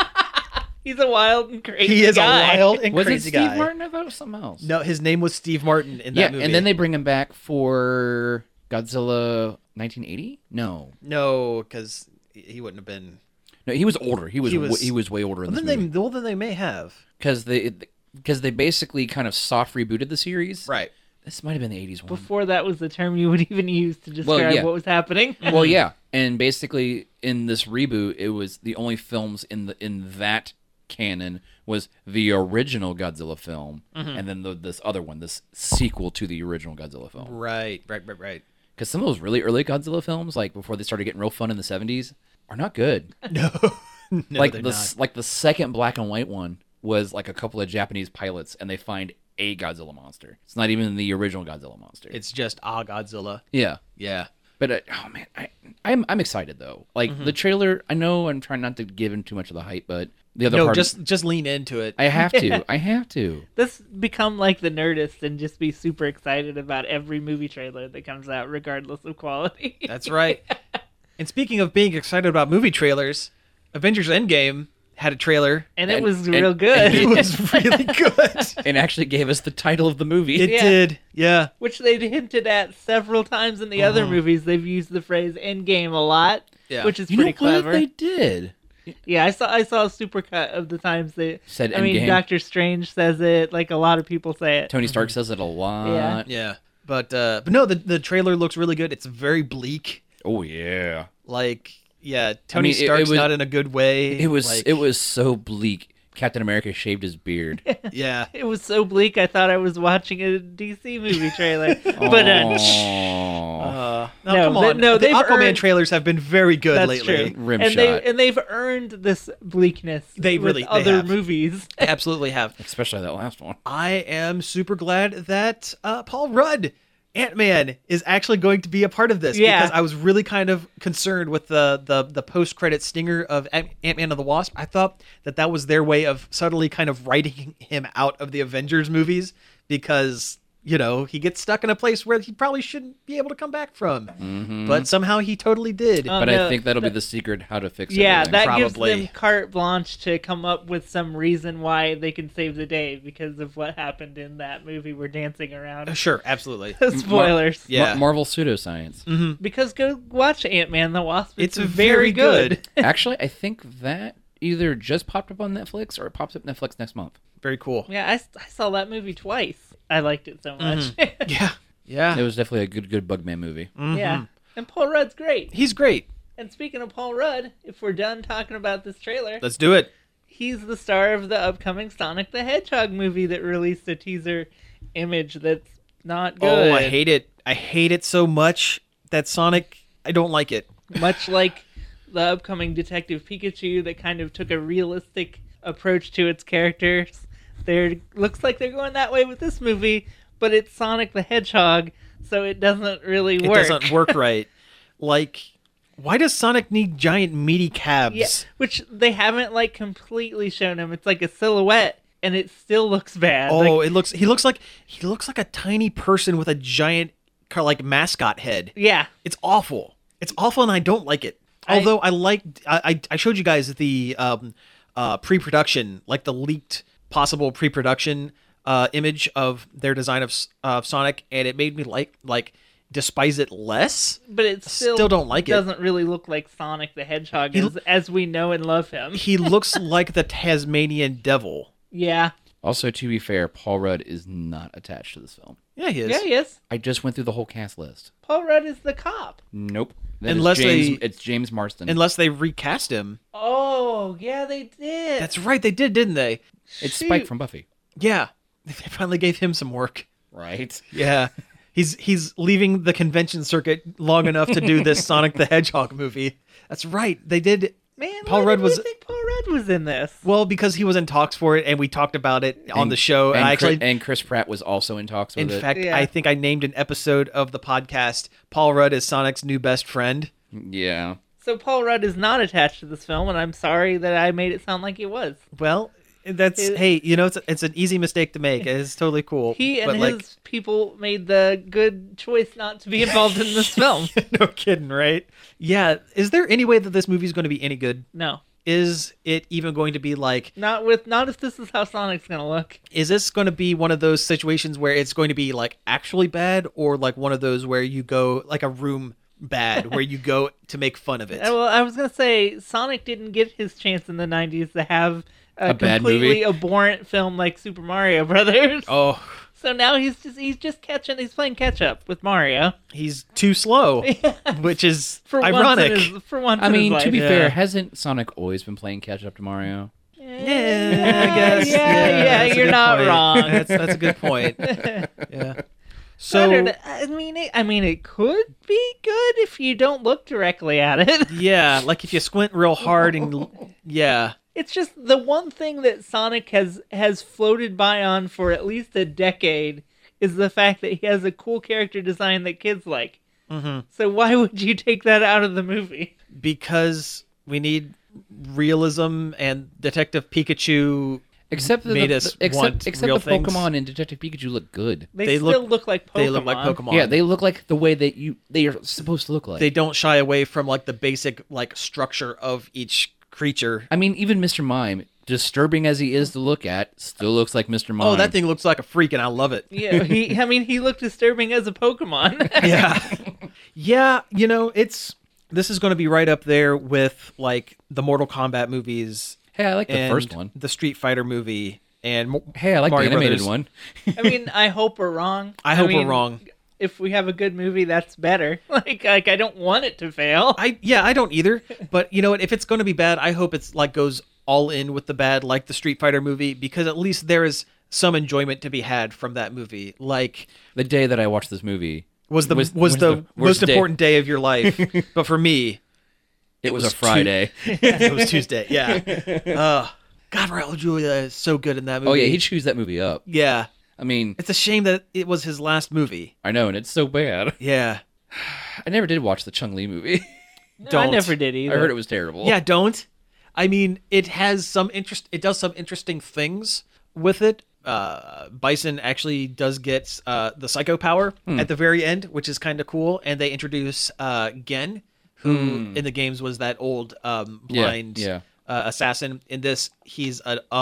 He's a wild and crazy He is guy. a wild and Was it crazy Steve guy. Martin? I thought it was something else. No, his name was Steve Martin in that Yeah, movie. and then they bring him back for Godzilla 1980. No, because he wouldn't have been. he was older. He was He was- way older in this Then movie. then they may have. Because they basically kind of soft rebooted the series. Right. This might have been the 80s one. Before that was the term you would even use to describe yeah. what was happening. Well, yeah, and basically in this reboot, it was the only films in that canon was the original Godzilla film, and then this other one, this sequel to the original Godzilla film. Right. Because some of those really early Godzilla films, like before they started getting real fun in the 70s, are not good. No, like they're the not. like the second black and white one was like a couple of Japanese pilots, and they find a Godzilla monster. It's not even the original Godzilla monster. It's just Godzilla. yeah. Yeah. But oh man, I'm excited though. Like the trailer, I know I'm trying not to give him too much of the hype, but the other No, part, just lean into it. I have to. I have to. Let's become like the Nerdist and just be super excited about every movie trailer that comes out, regardless of quality. That's right. And speaking of being excited about movie trailers, Avengers Endgame had a trailer. And it And- was and- real good. It was really good. And actually gave us the title of the movie. It Yeah. did. Yeah. Which they've hinted at several times in the other movies. They've used the phrase "endgame" a lot, Yeah. which is you know pretty what? clever. They did. Yeah, I saw a supercut of the times they Said I mean, Endgame. Doctor Strange says it. Like a lot of people say it. Tony Stark says it a lot. Yeah. Yeah. But no, the trailer looks really good. It's very bleak. Oh yeah. Like Yeah, Tony mean, Stark's was, not in a good way. It was like, it was so bleak. Captain America shaved his beard. yeah. It was so bleak. I thought I was watching a DC movie trailer. But Aw. No, No, come on. no, the they've Aquaman earned- trailers have been very good that's lately. true. Rim and shot. they've earned this bleakness. They with really- they other have. movies. They absolutely have. Especially that last one. I am super glad that Paul Rudd, Ant-Man, is actually going to be a part of this. Yeah. Because I was really kind of concerned with the post-credit stinger of Ant-Man and the Wasp. I thought that was their way of subtly kind of writing him out of the Avengers movies because, you know, he gets stuck in a place where he probably shouldn't be able to come back from. But somehow he totally did. But no, I think that'll be the secret how to fix Yeah, everything. that gives Probably. them carte blanche to come up with some reason why they can save the day because of what happened in that movie we're dancing around. Sure, absolutely. Spoilers. Yeah. Marvel pseudoscience. Because go watch Ant-Man the Wasp. It's very good. Actually, I think that either just popped up on Netflix or it pops up Netflix next month. Very cool. Yeah, I saw that movie twice. I liked it so much. Yeah. Yeah. It was definitely a good Bugman movie. Yeah. And Paul Rudd's great. He's great. And speaking of Paul Rudd, if we're done talking about this trailer, Let's do it. he's the star of the upcoming Sonic the Hedgehog movie that released a teaser image that's not good. Oh, I hate it. I hate it so much that Sonic, I don't like it. Much like the upcoming Detective Pikachu that kind of took a realistic approach to its characters. There looks like they're going that way with this movie, but it's Sonic the Hedgehog, so it doesn't really It work. doesn't work right. Like, why does Sonic need giant meaty calves? Yeah, which they haven't like completely shown him. It's like a silhouette, and it still looks bad. Oh, Like, he looks like a tiny person with a giant like mascot head. yeah. It's awful. It's awful, and I don't like it. Although I showed you guys the pre-production, like the leaked possible pre-production image of their design of Sonic, and it made me like despise it less. But it Still don't like it. doesn't really look like Sonic the Hedgehog as we know and love him. He looks like the Tasmanian devil. Yeah. Also, to be fair, Paul Rudd is not attached to this film. Yeah, he is. Yeah, he is. I just went through the whole cast list. Paul Rudd is the cop. Nope. That is Unless it's James Marston. Unless they recast him. Oh, yeah, they did. That's right, they did, didn't they? it's Shoot. Spike from Buffy. Yeah. They finally gave him some work. Right? Yeah. He's leaving the convention circuit long enough to do this Sonic the Hedgehog movie. That's right. They did. Man, Paul why Rudd did was- we think Paul Rudd was in this? Well, because he was in talks for it, and we talked about it on the show. And I actually, and Chris Pratt was also in talks with in it. fact, Yeah. I think I named an episode of the podcast Paul Rudd is Sonic's new best friend. Yeah. So Paul Rudd is not attached to this film, and I'm sorry that I made it sound like he was. Well, that's hey, you know, it's an easy mistake to make. It's totally cool. He and but his people made the good choice not to be involved in this film. no kidding, right? Yeah. Is there any way that this movie is going to be any good? No. Is it even going to be like? Not if this is how Sonic's gonna look. Is this going to be one of those situations where it's going to be like actually bad, or like one of those where you go like a room bad, where you go to make fun of it? Well, I was gonna say Sonic didn't get his chance in the '90s to have a bad completely movie? abhorrent film like Super Mario Brothers. Oh, So now he's playing catch up with Mario. he's too slow, which is For ironic. once I in his mean, life. to be Yeah. fair, hasn't Sonic always been playing catch up to Mario? Yeah, I guess. Yeah, that's a you're good not point. wrong. That's a good point. Yeah. I So don't know. I mean, it could be good if you don't look directly at it. yeah, like if you squint real hard and yeah, It's just the one thing that Sonic has floated by on for at least a decade is the fact that he has a cool character design that kids like. Mm-hmm. So why would you take that out of the movie? because we need realism and Detective Pikachu. Except that Made the, us except, want except real the things. Pokemon and Detective Pikachu look good. They They still look- look like Pokemon. They look like Pokemon. Yeah, they look like the way that they are supposed to look like. They don't shy away from like the basic like structure of each creature. I mean, even Mr. Mime, disturbing as he is to look at, still looks like Mr. Mime. Oh, that thing looks like a freak, and I love it. Yeah, he looked disturbing as a Pokemon. Yeah, yeah. You know, this is going to be right up there with like the Mortal Kombat movies. Hey, I like the and first one. the Street Fighter movie, and Hey, I like Mario the animated Brothers. one. I mean, I hope we're wrong. I hope we're mean, wrong. if we have a good movie, that's better. Like I don't want it to fail. I don't either. But you know what? If it's going to be bad, I hope it's like goes all in with the bad, like the Street Fighter movie, because at least there is some enjoyment to be had from that movie. Like The day that I watched this movie was the was most the worst day. important day of your life. But for me, it was a was Friday. it was Tuesday. Yeah. God, Raul Julia is so good in that movie. Oh yeah, he chews that movie up. Yeah. I mean, It's a shame that it was his last movie. I know, and it's so bad. Yeah. I never did watch the Chung-Li movie. No, I Don't. never did either. I heard it was terrible. Yeah, don't. I mean, it has some interest. It does some interesting things with it. Bison actually does get the psycho power at the very end, which is kind of cool. And they introduce Gen, who in the games was that old blind yeah. assassin. In this, he's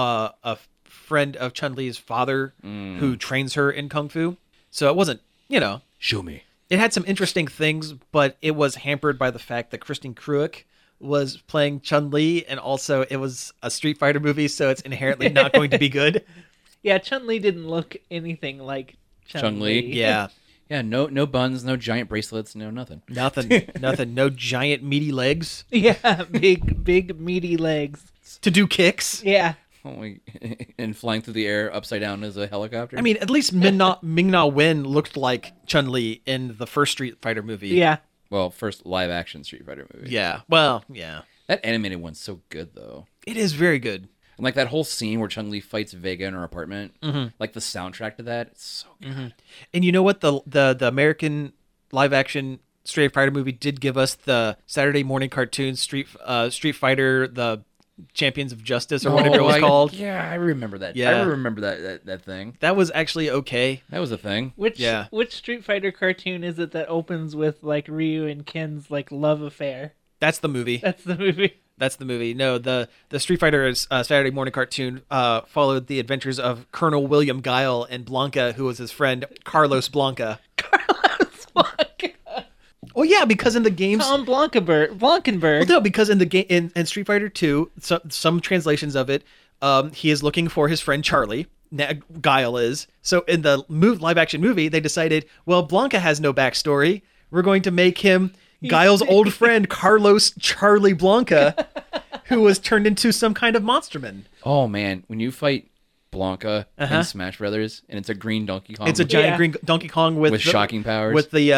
a friend of Chun-Li's father who trains her in kung fu. So it wasn't, Show me. it had some interesting things, but it was hampered by the fact that Kristen Cruick was playing Chun-Li, and also it was a Street Fighter movie, so it's inherently not going to be good. Yeah, Chun-Li didn't look anything like Chun-Li. Yeah. Yeah, no buns, no giant bracelets, no nothing. Nothing. No giant meaty legs Yeah, big meaty legs. to do kicks. Yeah. Only and flying through the air upside down as a helicopter. I mean, at least Ming-Na Wen looked like Chun-Li in the first Street Fighter movie. Yeah. well, first live action Street Fighter movie. Yeah. Well, yeah. That animated one's so good though. It is very good. And like that whole scene where Chun-Li fights Vega in her apartment, like the soundtrack to that, it's so good. And you know what? The American live action Street Fighter movie did give us the Saturday morning cartoon Street Fighter, the Champions of Justice, or whatever it was called. Yeah, I remember that. Yeah. I remember that thing. That was actually okay. That was a thing. Which Street Fighter cartoon is it that opens with like Ryu and Ken's like love affair? That's the movie. That's the movie. That's the movie. No, the Street Fighter Saturday morning cartoon followed the adventures of Colonel William Guile and Blanca, who was his friend Carlos Blanca. Carlos Blanca. Oh yeah, because in the games, Tom Blankenberg. well, no, because in the game in Street Fighter 2, some translations of it, he is looking for his friend Charlie. Guile is. So in the live action movie, they decided, well, Blanca has no backstory. We're going to make him Guile's old friend Carlos Charlie Blanca, who was turned into some kind of monsterman. Oh man, when you fight Blanca in Smash Brothers, and it's a green Donkey Kong. It's a giant green Donkey Kong with shocking powers, with the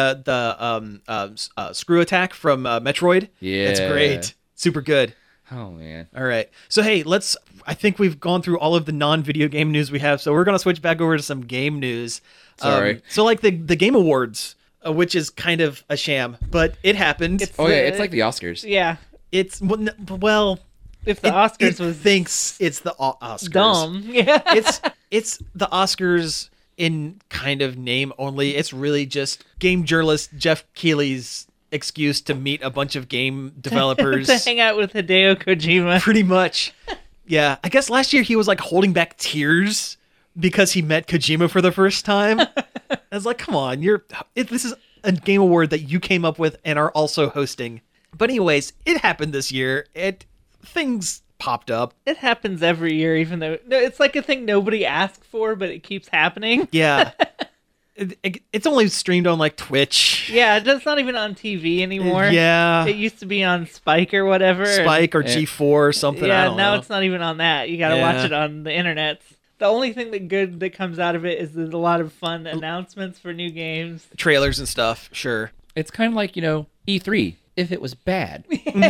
screw attack from Metroid. Yeah, it's great, super good. Oh man. All right, so hey, I think we've gone through all of the non-video game news we have, so we're gonna switch back over to some game news. Sorry. So like the Game Awards, which is kind of a sham, but it happened. It's like the Oscars. Yeah. It's well. If the Oscars it was thinks it's the Oscars. dumb. Yeah. It's the Oscars in kind of name only. It's really just game journalist Jeff Keighley's excuse to meet a bunch of game developers. To hang out with Hideo Kojima. Pretty much. Yeah. I guess last year he was like holding back tears because he met Kojima for the first time. I was like, come on, this is a game award that you came up with and are also hosting. But anyways, it happened this year. Things popped up. It happens every year, even though it's like a thing nobody asked for, but it keeps happening. Yeah. It's only streamed on like Twitch. Yeah, it's not even on TV anymore. Yeah. It used to be on Spike or whatever. Spike or G4 or something. Yeah, I don't now know. it's not even on that. You gotta watch it on the internet. The only thing that comes out of it is there's a lot of fun announcements for new games. Trailers and stuff, sure. It's kind of like, E3, if it was bad.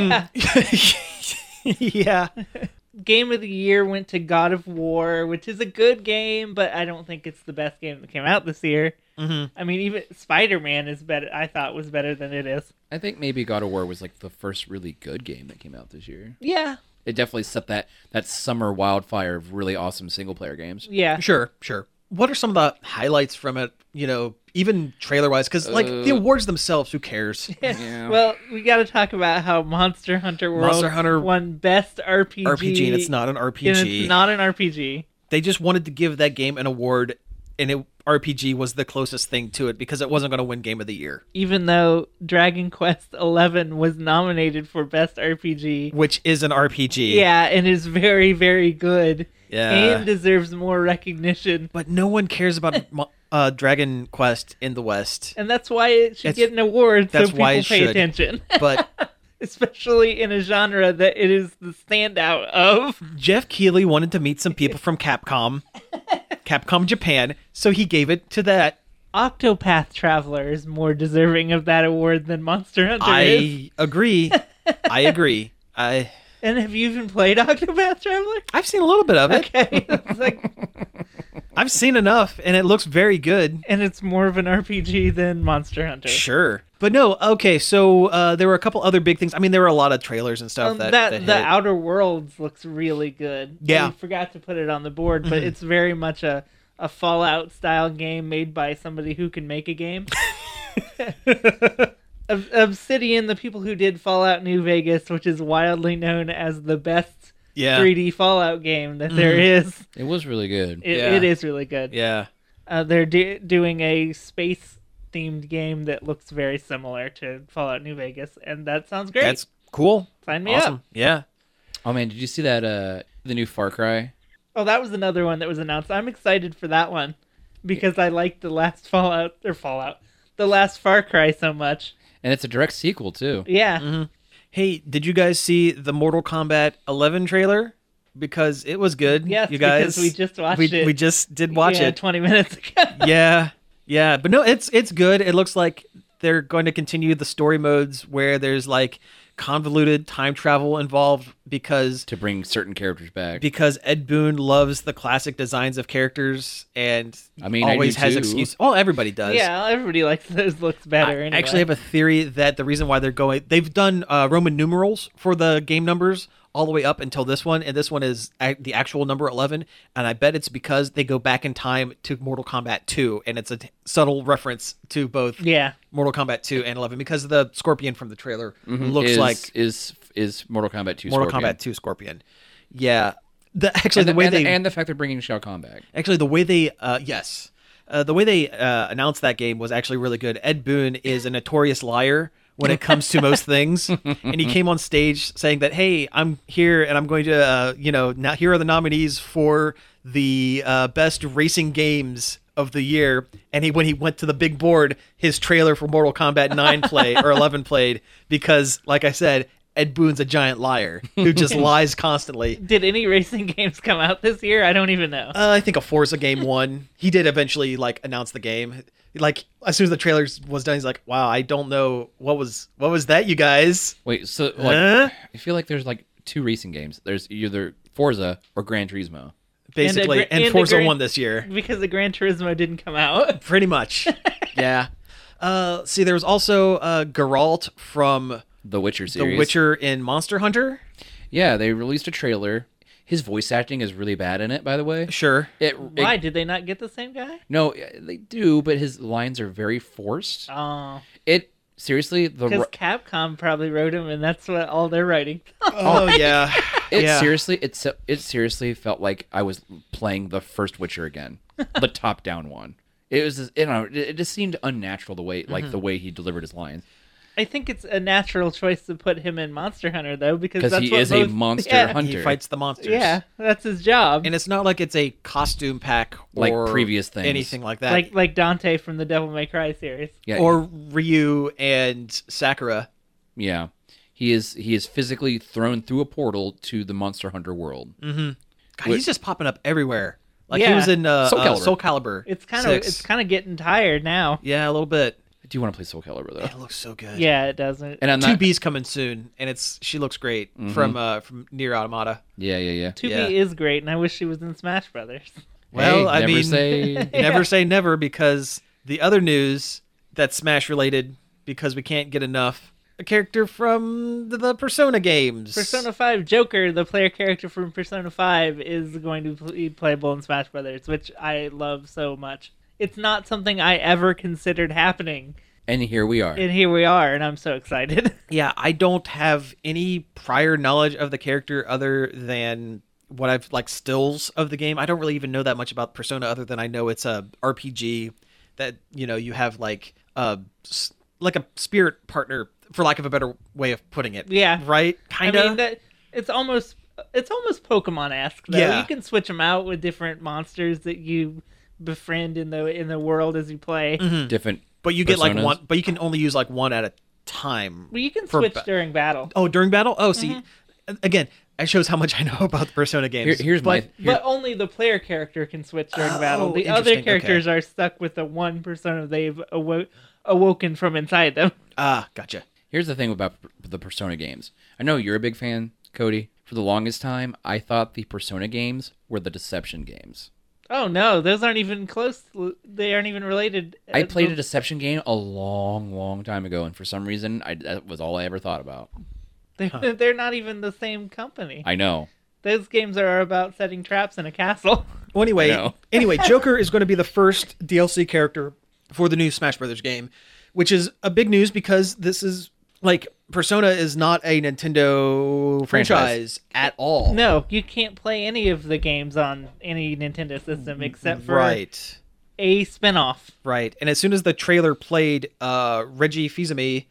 Yeah. Game of the year went to God of War, which is a good game, but I don't think it's the best game that came out this year. Mm-hmm. I mean, even Spider-Man is better. I thought was better than it is. I think maybe God of War was like the first really good game that came out this year. Yeah. It definitely set that summer wildfire of really awesome single-player games. Yeah. Sure. What are some of the highlights from it, even trailer-wise? Because, the awards themselves, who cares? Yeah. Well, we got to talk about how Monster Hunter World Monster Hunter won Best RPG. RPG, and it's not an RPG. And it's not an RPG. They just wanted to give that game an award, and RPG was the closest thing to it because it wasn't going to win Game of the Year. Even though Dragon Quest XI was nominated for Best RPG. Which is an RPG. Yeah, and is very, very good. Yeah. and deserves more recognition. But no one cares about Dragon Quest in the West. And that's why it should get an award so that's people why pay it should. attention. But Especially in a genre that it is the standout of. Jeff Keighley wanted to meet some people from Capcom Japan, so he gave it to that. Octopath Traveler is more deserving of that award than Monster Hunter is. I agree. And have you even played Octopath Traveler? I've seen a little bit of it. Okay. It's like, I've seen enough, and it looks very good. and it's more of an RPG than Monster Hunter. Sure. But no, okay, so there were a couple other big things. I mean, there were a lot of trailers and stuff that the hit. Outer Worlds looks really good. Yeah. We forgot to put it on the board, but it's very much a Fallout style game made by somebody who can make a game. Obsidian, the people who did Fallout New Vegas, which is wildly known as the best 3D Fallout game that there is. It was really good. It is really good. Yeah. They're doing a space-themed game that looks very similar to Fallout New Vegas, and that sounds great. That's cool. Sign me Awesome. up. Yeah. Oh man, did you see that the new Far Cry? Oh, that was another one that was announced. I'm excited for that one because I liked the last the last Far Cry so much. And it's a direct sequel too. Yeah. Hey, did you guys see the Mortal Kombat 11 trailer? Because it was good. Yes, you guys. because we just watched it. We just did watch it. 20 minutes ago. Yeah. But no, it's good. It looks like they're going to continue the story modes where there's like convoluted time travel involved because To bring certain characters back. Ed Boon loves the classic designs of characters and I mean, I always do has too. excuses. Well, everybody does. Yeah, everybody likes those looks better. I anyway. actually have a theory that the reason why they've done Roman numerals for the game numbers all the way up until this one, and this one is the actual number 11, and I bet it's because they go back in time to Mortal Kombat 2, and it's a subtle reference to both Mortal Kombat 2 and 11, because the Scorpion from the trailer looks like is Mortal Kombat 2 Mortal Scorpion. Kombat 2 Scorpion. Yeah. And the fact they're bringing Shao Kahn back. Actually, the way they the way they announced that game was actually really good. Ed Boon is a notorious liar when it comes to most things, and he came on stage saying that, "Hey, I'm here, and I'm going to, now here are the nominees for the best racing games of the year." And when he went to the big board, his trailer for Mortal Kombat 9 or 11 played, because, like I said, Ed Boon's a giant liar who just lies constantly. Did any racing games come out this year? I don't even know. I think a Forza game won. He did eventually announce the game. Like as soon as the trailer was done, he's like, "Wow, I don't know what was that, you guys." Wait, so Huh? I feel like there's two racing games. There's either Forza or Gran Turismo. Basically, and Forza won this year. Because the Gran Turismo didn't come out. Pretty much. Yeah. See, there was also Geralt from The Witcher series. The Witcher in Monster Hunter. Yeah, they released a trailer. His voice acting is really bad in it, by the way. Sure. Why? Did they not get the same guy? No, they do, but his lines are very forced. Oh. Seriously, because Capcom probably wrote him, and that's what all they're writing. Oh yeah. It seriously felt like I was playing the first Witcher again, the top-down one. It was, it just seemed unnatural the way he delivered his lines. I think it's a natural choice to put him in Monster Hunter, though, because that's he is a monster hunter. He fights the monsters. Yeah, that's his job. And it's not like it's a costume pack or like previous things, anything like that. Like Dante from the Devil May Cry series. Yeah, or Ryu and Sakura. Yeah, he is physically thrown through a portal to the Monster Hunter world. Mm-hmm. God, he's just popping up everywhere. Like he was in Soul Calibur. It's kind of getting tired now. Yeah, a little bit. I do want to play Soul Calibur though. It looks so good. Yeah, it doesn't. And 2B's coming soon, and she looks great from Nier Automata. Yeah. 2B is great, and I wish she was in Smash Brothers. Well, hey, never say never, because the other news that's Smash related, because we can't get enough, a character from the Persona games. Persona 5 Joker, the player character from Persona 5, is going to be playable in Smash Brothers, which I love so much. It's not something I ever considered happening. And here we are. And I'm so excited. Yeah, I don't have any prior knowledge of the character other than what I've stills of the game. I don't really even know that much about Persona other than I know it's a RPG that, you have like a spirit partner, for lack of a better way of putting it. Yeah. Right? Kind of? I mean, it's almost it's almost Pokemon-esque, though. Yeah. You can switch them out with different monsters that you befriend in the world as you play. Different. But you get like personas. one. But you can only use like one at a time. Well, you can For switch ba- during battle. Oh, during battle? Oh, see, again, that shows how much I know about the Persona games. Here's my. But- But only the player character can switch during battle. The other interesting, characters are stuck with the one persona they've awoken from inside them. Gotcha. Here's the thing about the Persona games. I know you're a big fan, Cody. For the longest time, I thought the Persona games were the Deception games. Oh no, those aren't even close. They aren't even related. I played a Deception game a long, long time ago, and for some reason, that was all I ever thought about. They're not even the same company. I know. Those games are about setting traps in a castle. Well, I know. anyway, Joker is going to be the first DLC character for the new Smash Brothers game, which is a big news because this is like Persona is not a Nintendo franchise at all. No, you can't play any of the games on any Nintendo system except for Right. a spinoff. Right. And as soon as the trailer played, Reggie Fils-Aimé,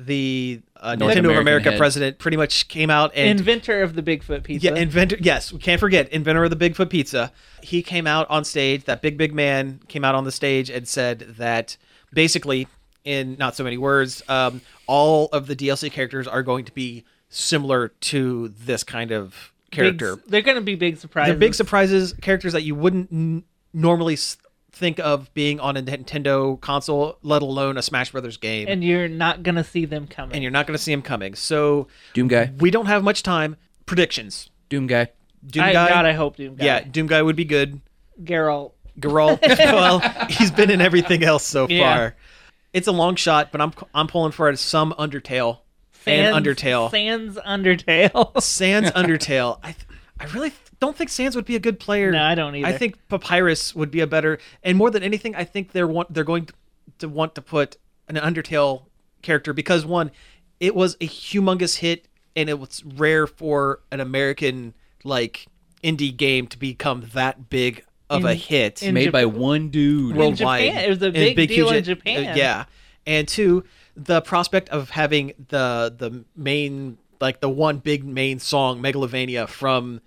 the North Nintendo of American America head. president, pretty much came out and Inventor of the Bigfoot pizza. yeah, inventor. Yes, we can't forget inventor of the Bigfoot pizza. He came out on stage. That big man came out on the stage and said that basically, in not so many words, all of the DLC characters are going to be similar to this kind of character. They're going to be big surprises. They're big surprises, characters that you wouldn't normally think of being on a Nintendo console, let alone a Smash Brothers game. And you're not going to see them coming. And you're not going to see them coming. So Doom Guy. we don't have much time. Predictions. Doom Guy. Doom God, Guy. I hope Doom Guy. Yeah, Doom Guy would be good. Geralt. Geralt. Well, he's been in everything else so Yeah. far. It's a long shot, but I'm pulling for it some Undertale and Undertale. Sans Undertale. Sans Undertale. I really don't think Sans would be a good player. No, I don't either. I think Papyrus would be a better, and more than anything, I think they're going to want to put an Undertale character because one, it was a humongous hit, and it was rare for an American like indie game to become that big of a hit. in Made Jap- by one dude. Worldwide. Japan. It was a And big deal huge in hit. Japan. Yeah, and two, the prospect of having the main like the one big main song Megalovania from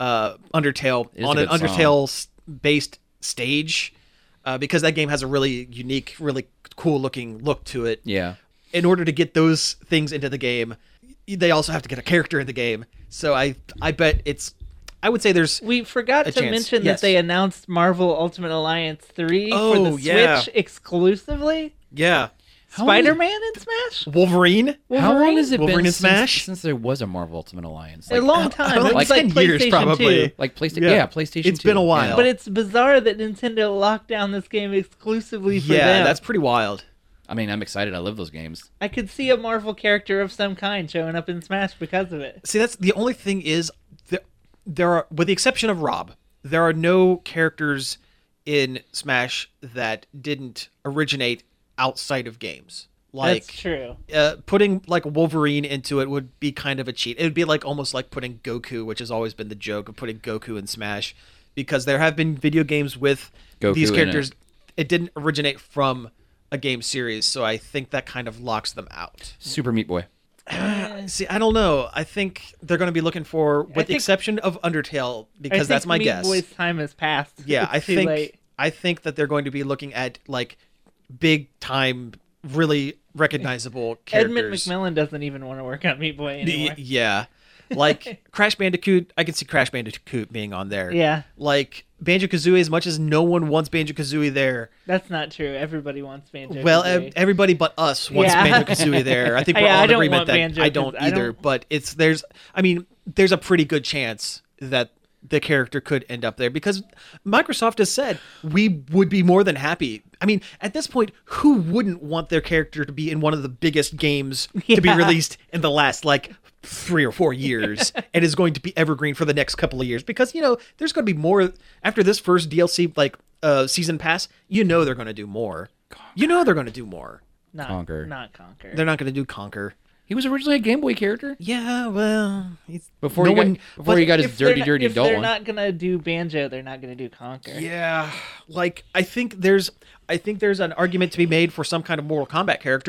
Undertale It is on a an good song. Undertale based stage because that game has a really unique, really cool looking look to it. Yeah. In order to get those things into the game, they also have to get a character in the game. So I bet I would say there's We forgot A to chance. mention Yes. that they announced Marvel Ultimate Alliance 3 for Oh, the Switch yeah. exclusively. yeah How long- Spider-Man in Smash? Wolverine. How long has it Wolverine been and Smash? since there was a Marvel Ultimate Alliance? A long time. like It was 10 years PlayStation probably. 2. Like PlayStation. Yeah. Yeah, PlayStation. It's 2. been a while. But it's bizarre that Nintendo locked down this game exclusively for Yeah, them. that's pretty wild. I mean, I'm excited. I love those games. I could see a Marvel character of some kind showing up in Smash because of it. See, that's the only thing is there are, with the exception of Rob, there are no characters in Smash that didn't originate outside of games. Like That's true. putting like Wolverine into it would be kind of a cheat. It would be like almost like putting Goku, which has always been the joke of putting Goku in Smash, because there have been video games with Goku these in characters. It didn't originate from a game series, so I think that kind of locks them out. Super Meat Boy. See, I don't know. I think they're going to be looking for, with the think- exception of Undertale, I because think that's my Meat guess. Boy's time has passed. Yeah, It's too late. I think that they're going to be looking at like big time, really recognizable Edmund characters. McMillan doesn't even want to work on Meat Boy anymore. Yeah, like Crash Bandicoot. I can see Crash Bandicoot being on there. Yeah, Like Banjo-Kazooie, as much as no one wants Banjo-Kazooie there. that's not true. Everybody wants Banjo. Well, everybody but us wants Yeah. Banjo-Kazooie there. I think we're Yeah, all I in don't agreement want that Banjo, I don't 'cause I either. don't- But there's a pretty good chance that the character could end up there because Microsoft has said we would be more than happy. I mean, at this point, who wouldn't want their character to be in one of the biggest games to be Yeah. released in the last like 3 or 4 years and is going to be evergreen for the next couple of years? Because there's going to be more after this first DLC season pass. They're going to do more. They're going to do more. not Conquer. Not Conquer. They're not going to do Conquer. He was originally a Game Boy character. Yeah, well, Before he got his If they're dirty if adult they're one. not gonna do Banjo, they're not gonna do Conquer. yeah, like I think there's an argument to be made for some kind of Mortal Kombat character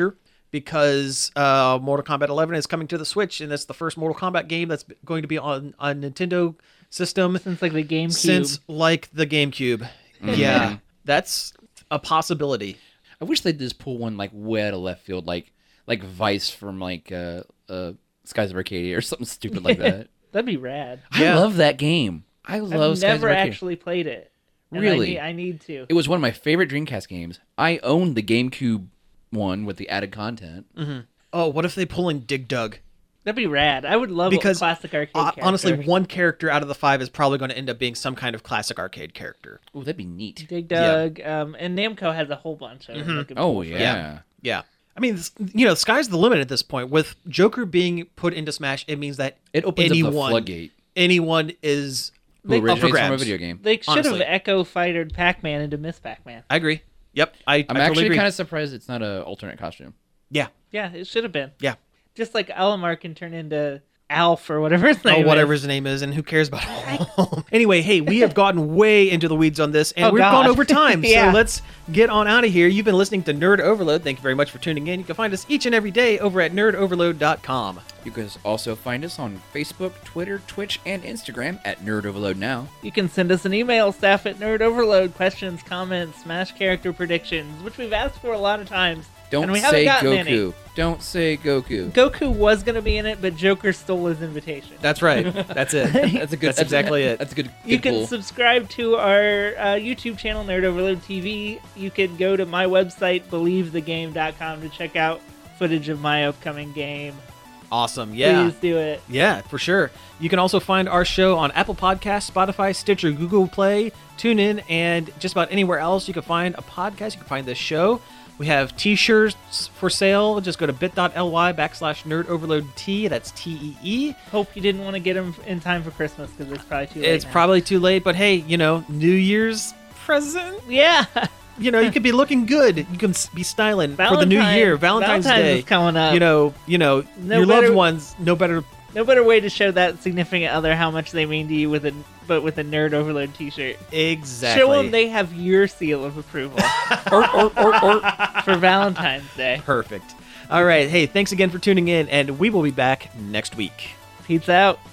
because Mortal Kombat 11 is coming to the Switch, and that's the first Mortal Kombat game that's going to be on a Nintendo system Since like the GameCube. since like the GameCube. Yeah, that's a possibility. I wish they'd just pull one like way out of left field, like Vice from like Skies of Arcadia or something stupid like that. That'd be rad. Yeah. I love that game. I love I've Skies never of Arcadia. actually played it. And Really? I need to. It was one of my favorite Dreamcast games. I owned the GameCube one with the added content. Oh, what if they pull in Dig Dug? That'd be rad. I would love Because a classic arcade character. honestly, one character out of the 5 is probably going to end up being some kind of classic arcade character. Oh, that'd be neat. Dig Dug, and Namco has a whole bunch of them. that could Oh pull yeah. from. Yeah. I mean, you know, sky's the limit at this point. With Joker being put into Smash, it means that It opens up the floodgate. anyone is Who up for originates from a grabs. video game. They should have Honestly. Echo Fightered Pac-Man into Miss Pac-Man. I agree. Yep. I I'm totally actually agree. kind of surprised it's not an alternate costume. Yeah. Yeah, it should have been. Yeah. Just like Alamar can turn into Alf or whatever his name Oh, whatever is. his name is, and who cares about him? Anyway, hey, we have gotten way into the weeds on this, and Oh, we've God. gone over time. Yeah. So let's get on out of here. You've been listening to Nerd Overload. Thank you very much for tuning in. You can find us each and every day over at nerdoverload.com. You can also find us on Facebook, Twitter, Twitch, and Instagram at Nerd Overload Now. You can send us an email, staff at Nerd Overload, questions, comments, Smash character predictions, which we've asked for a lot of times. Don't and we haven't say gotten Goku. any. Don't say Goku. Goku was going to be in it, but Joker stole his invitation. That's right. That's it. That's a good. That's exactly it. That's a good. You good can pull. subscribe to our YouTube channel, Nerd Overload TV. You can go to my website, BelieveTheGame.com, to check out footage of my upcoming game. Awesome. Yeah. Please do it. Yeah, for sure. You can also find our show on Apple Podcasts, Spotify, Stitcher, Google Play, TuneIn, and just about anywhere else you can find a podcast. You can find this show. We have t-shirts for sale. Just go to bit.ly/nerdoverloadT. That's TEE. Hope you didn't want to get them in time for Christmas because it's probably too late. It's now. probably too late, but hey, you know, New Year's present. Yeah. You know, you could be looking good. You can be styling for the new year. Valentine's Day is coming up. You know, No your loved better- ones. No better. No better way to show that significant other how much they mean to you with a Nerd Overload T-shirt. Exactly. Show them they have your seal of approval or for Valentine's Day. Perfect. All right. Hey, thanks again for tuning in, and we will be back next week. Peace out.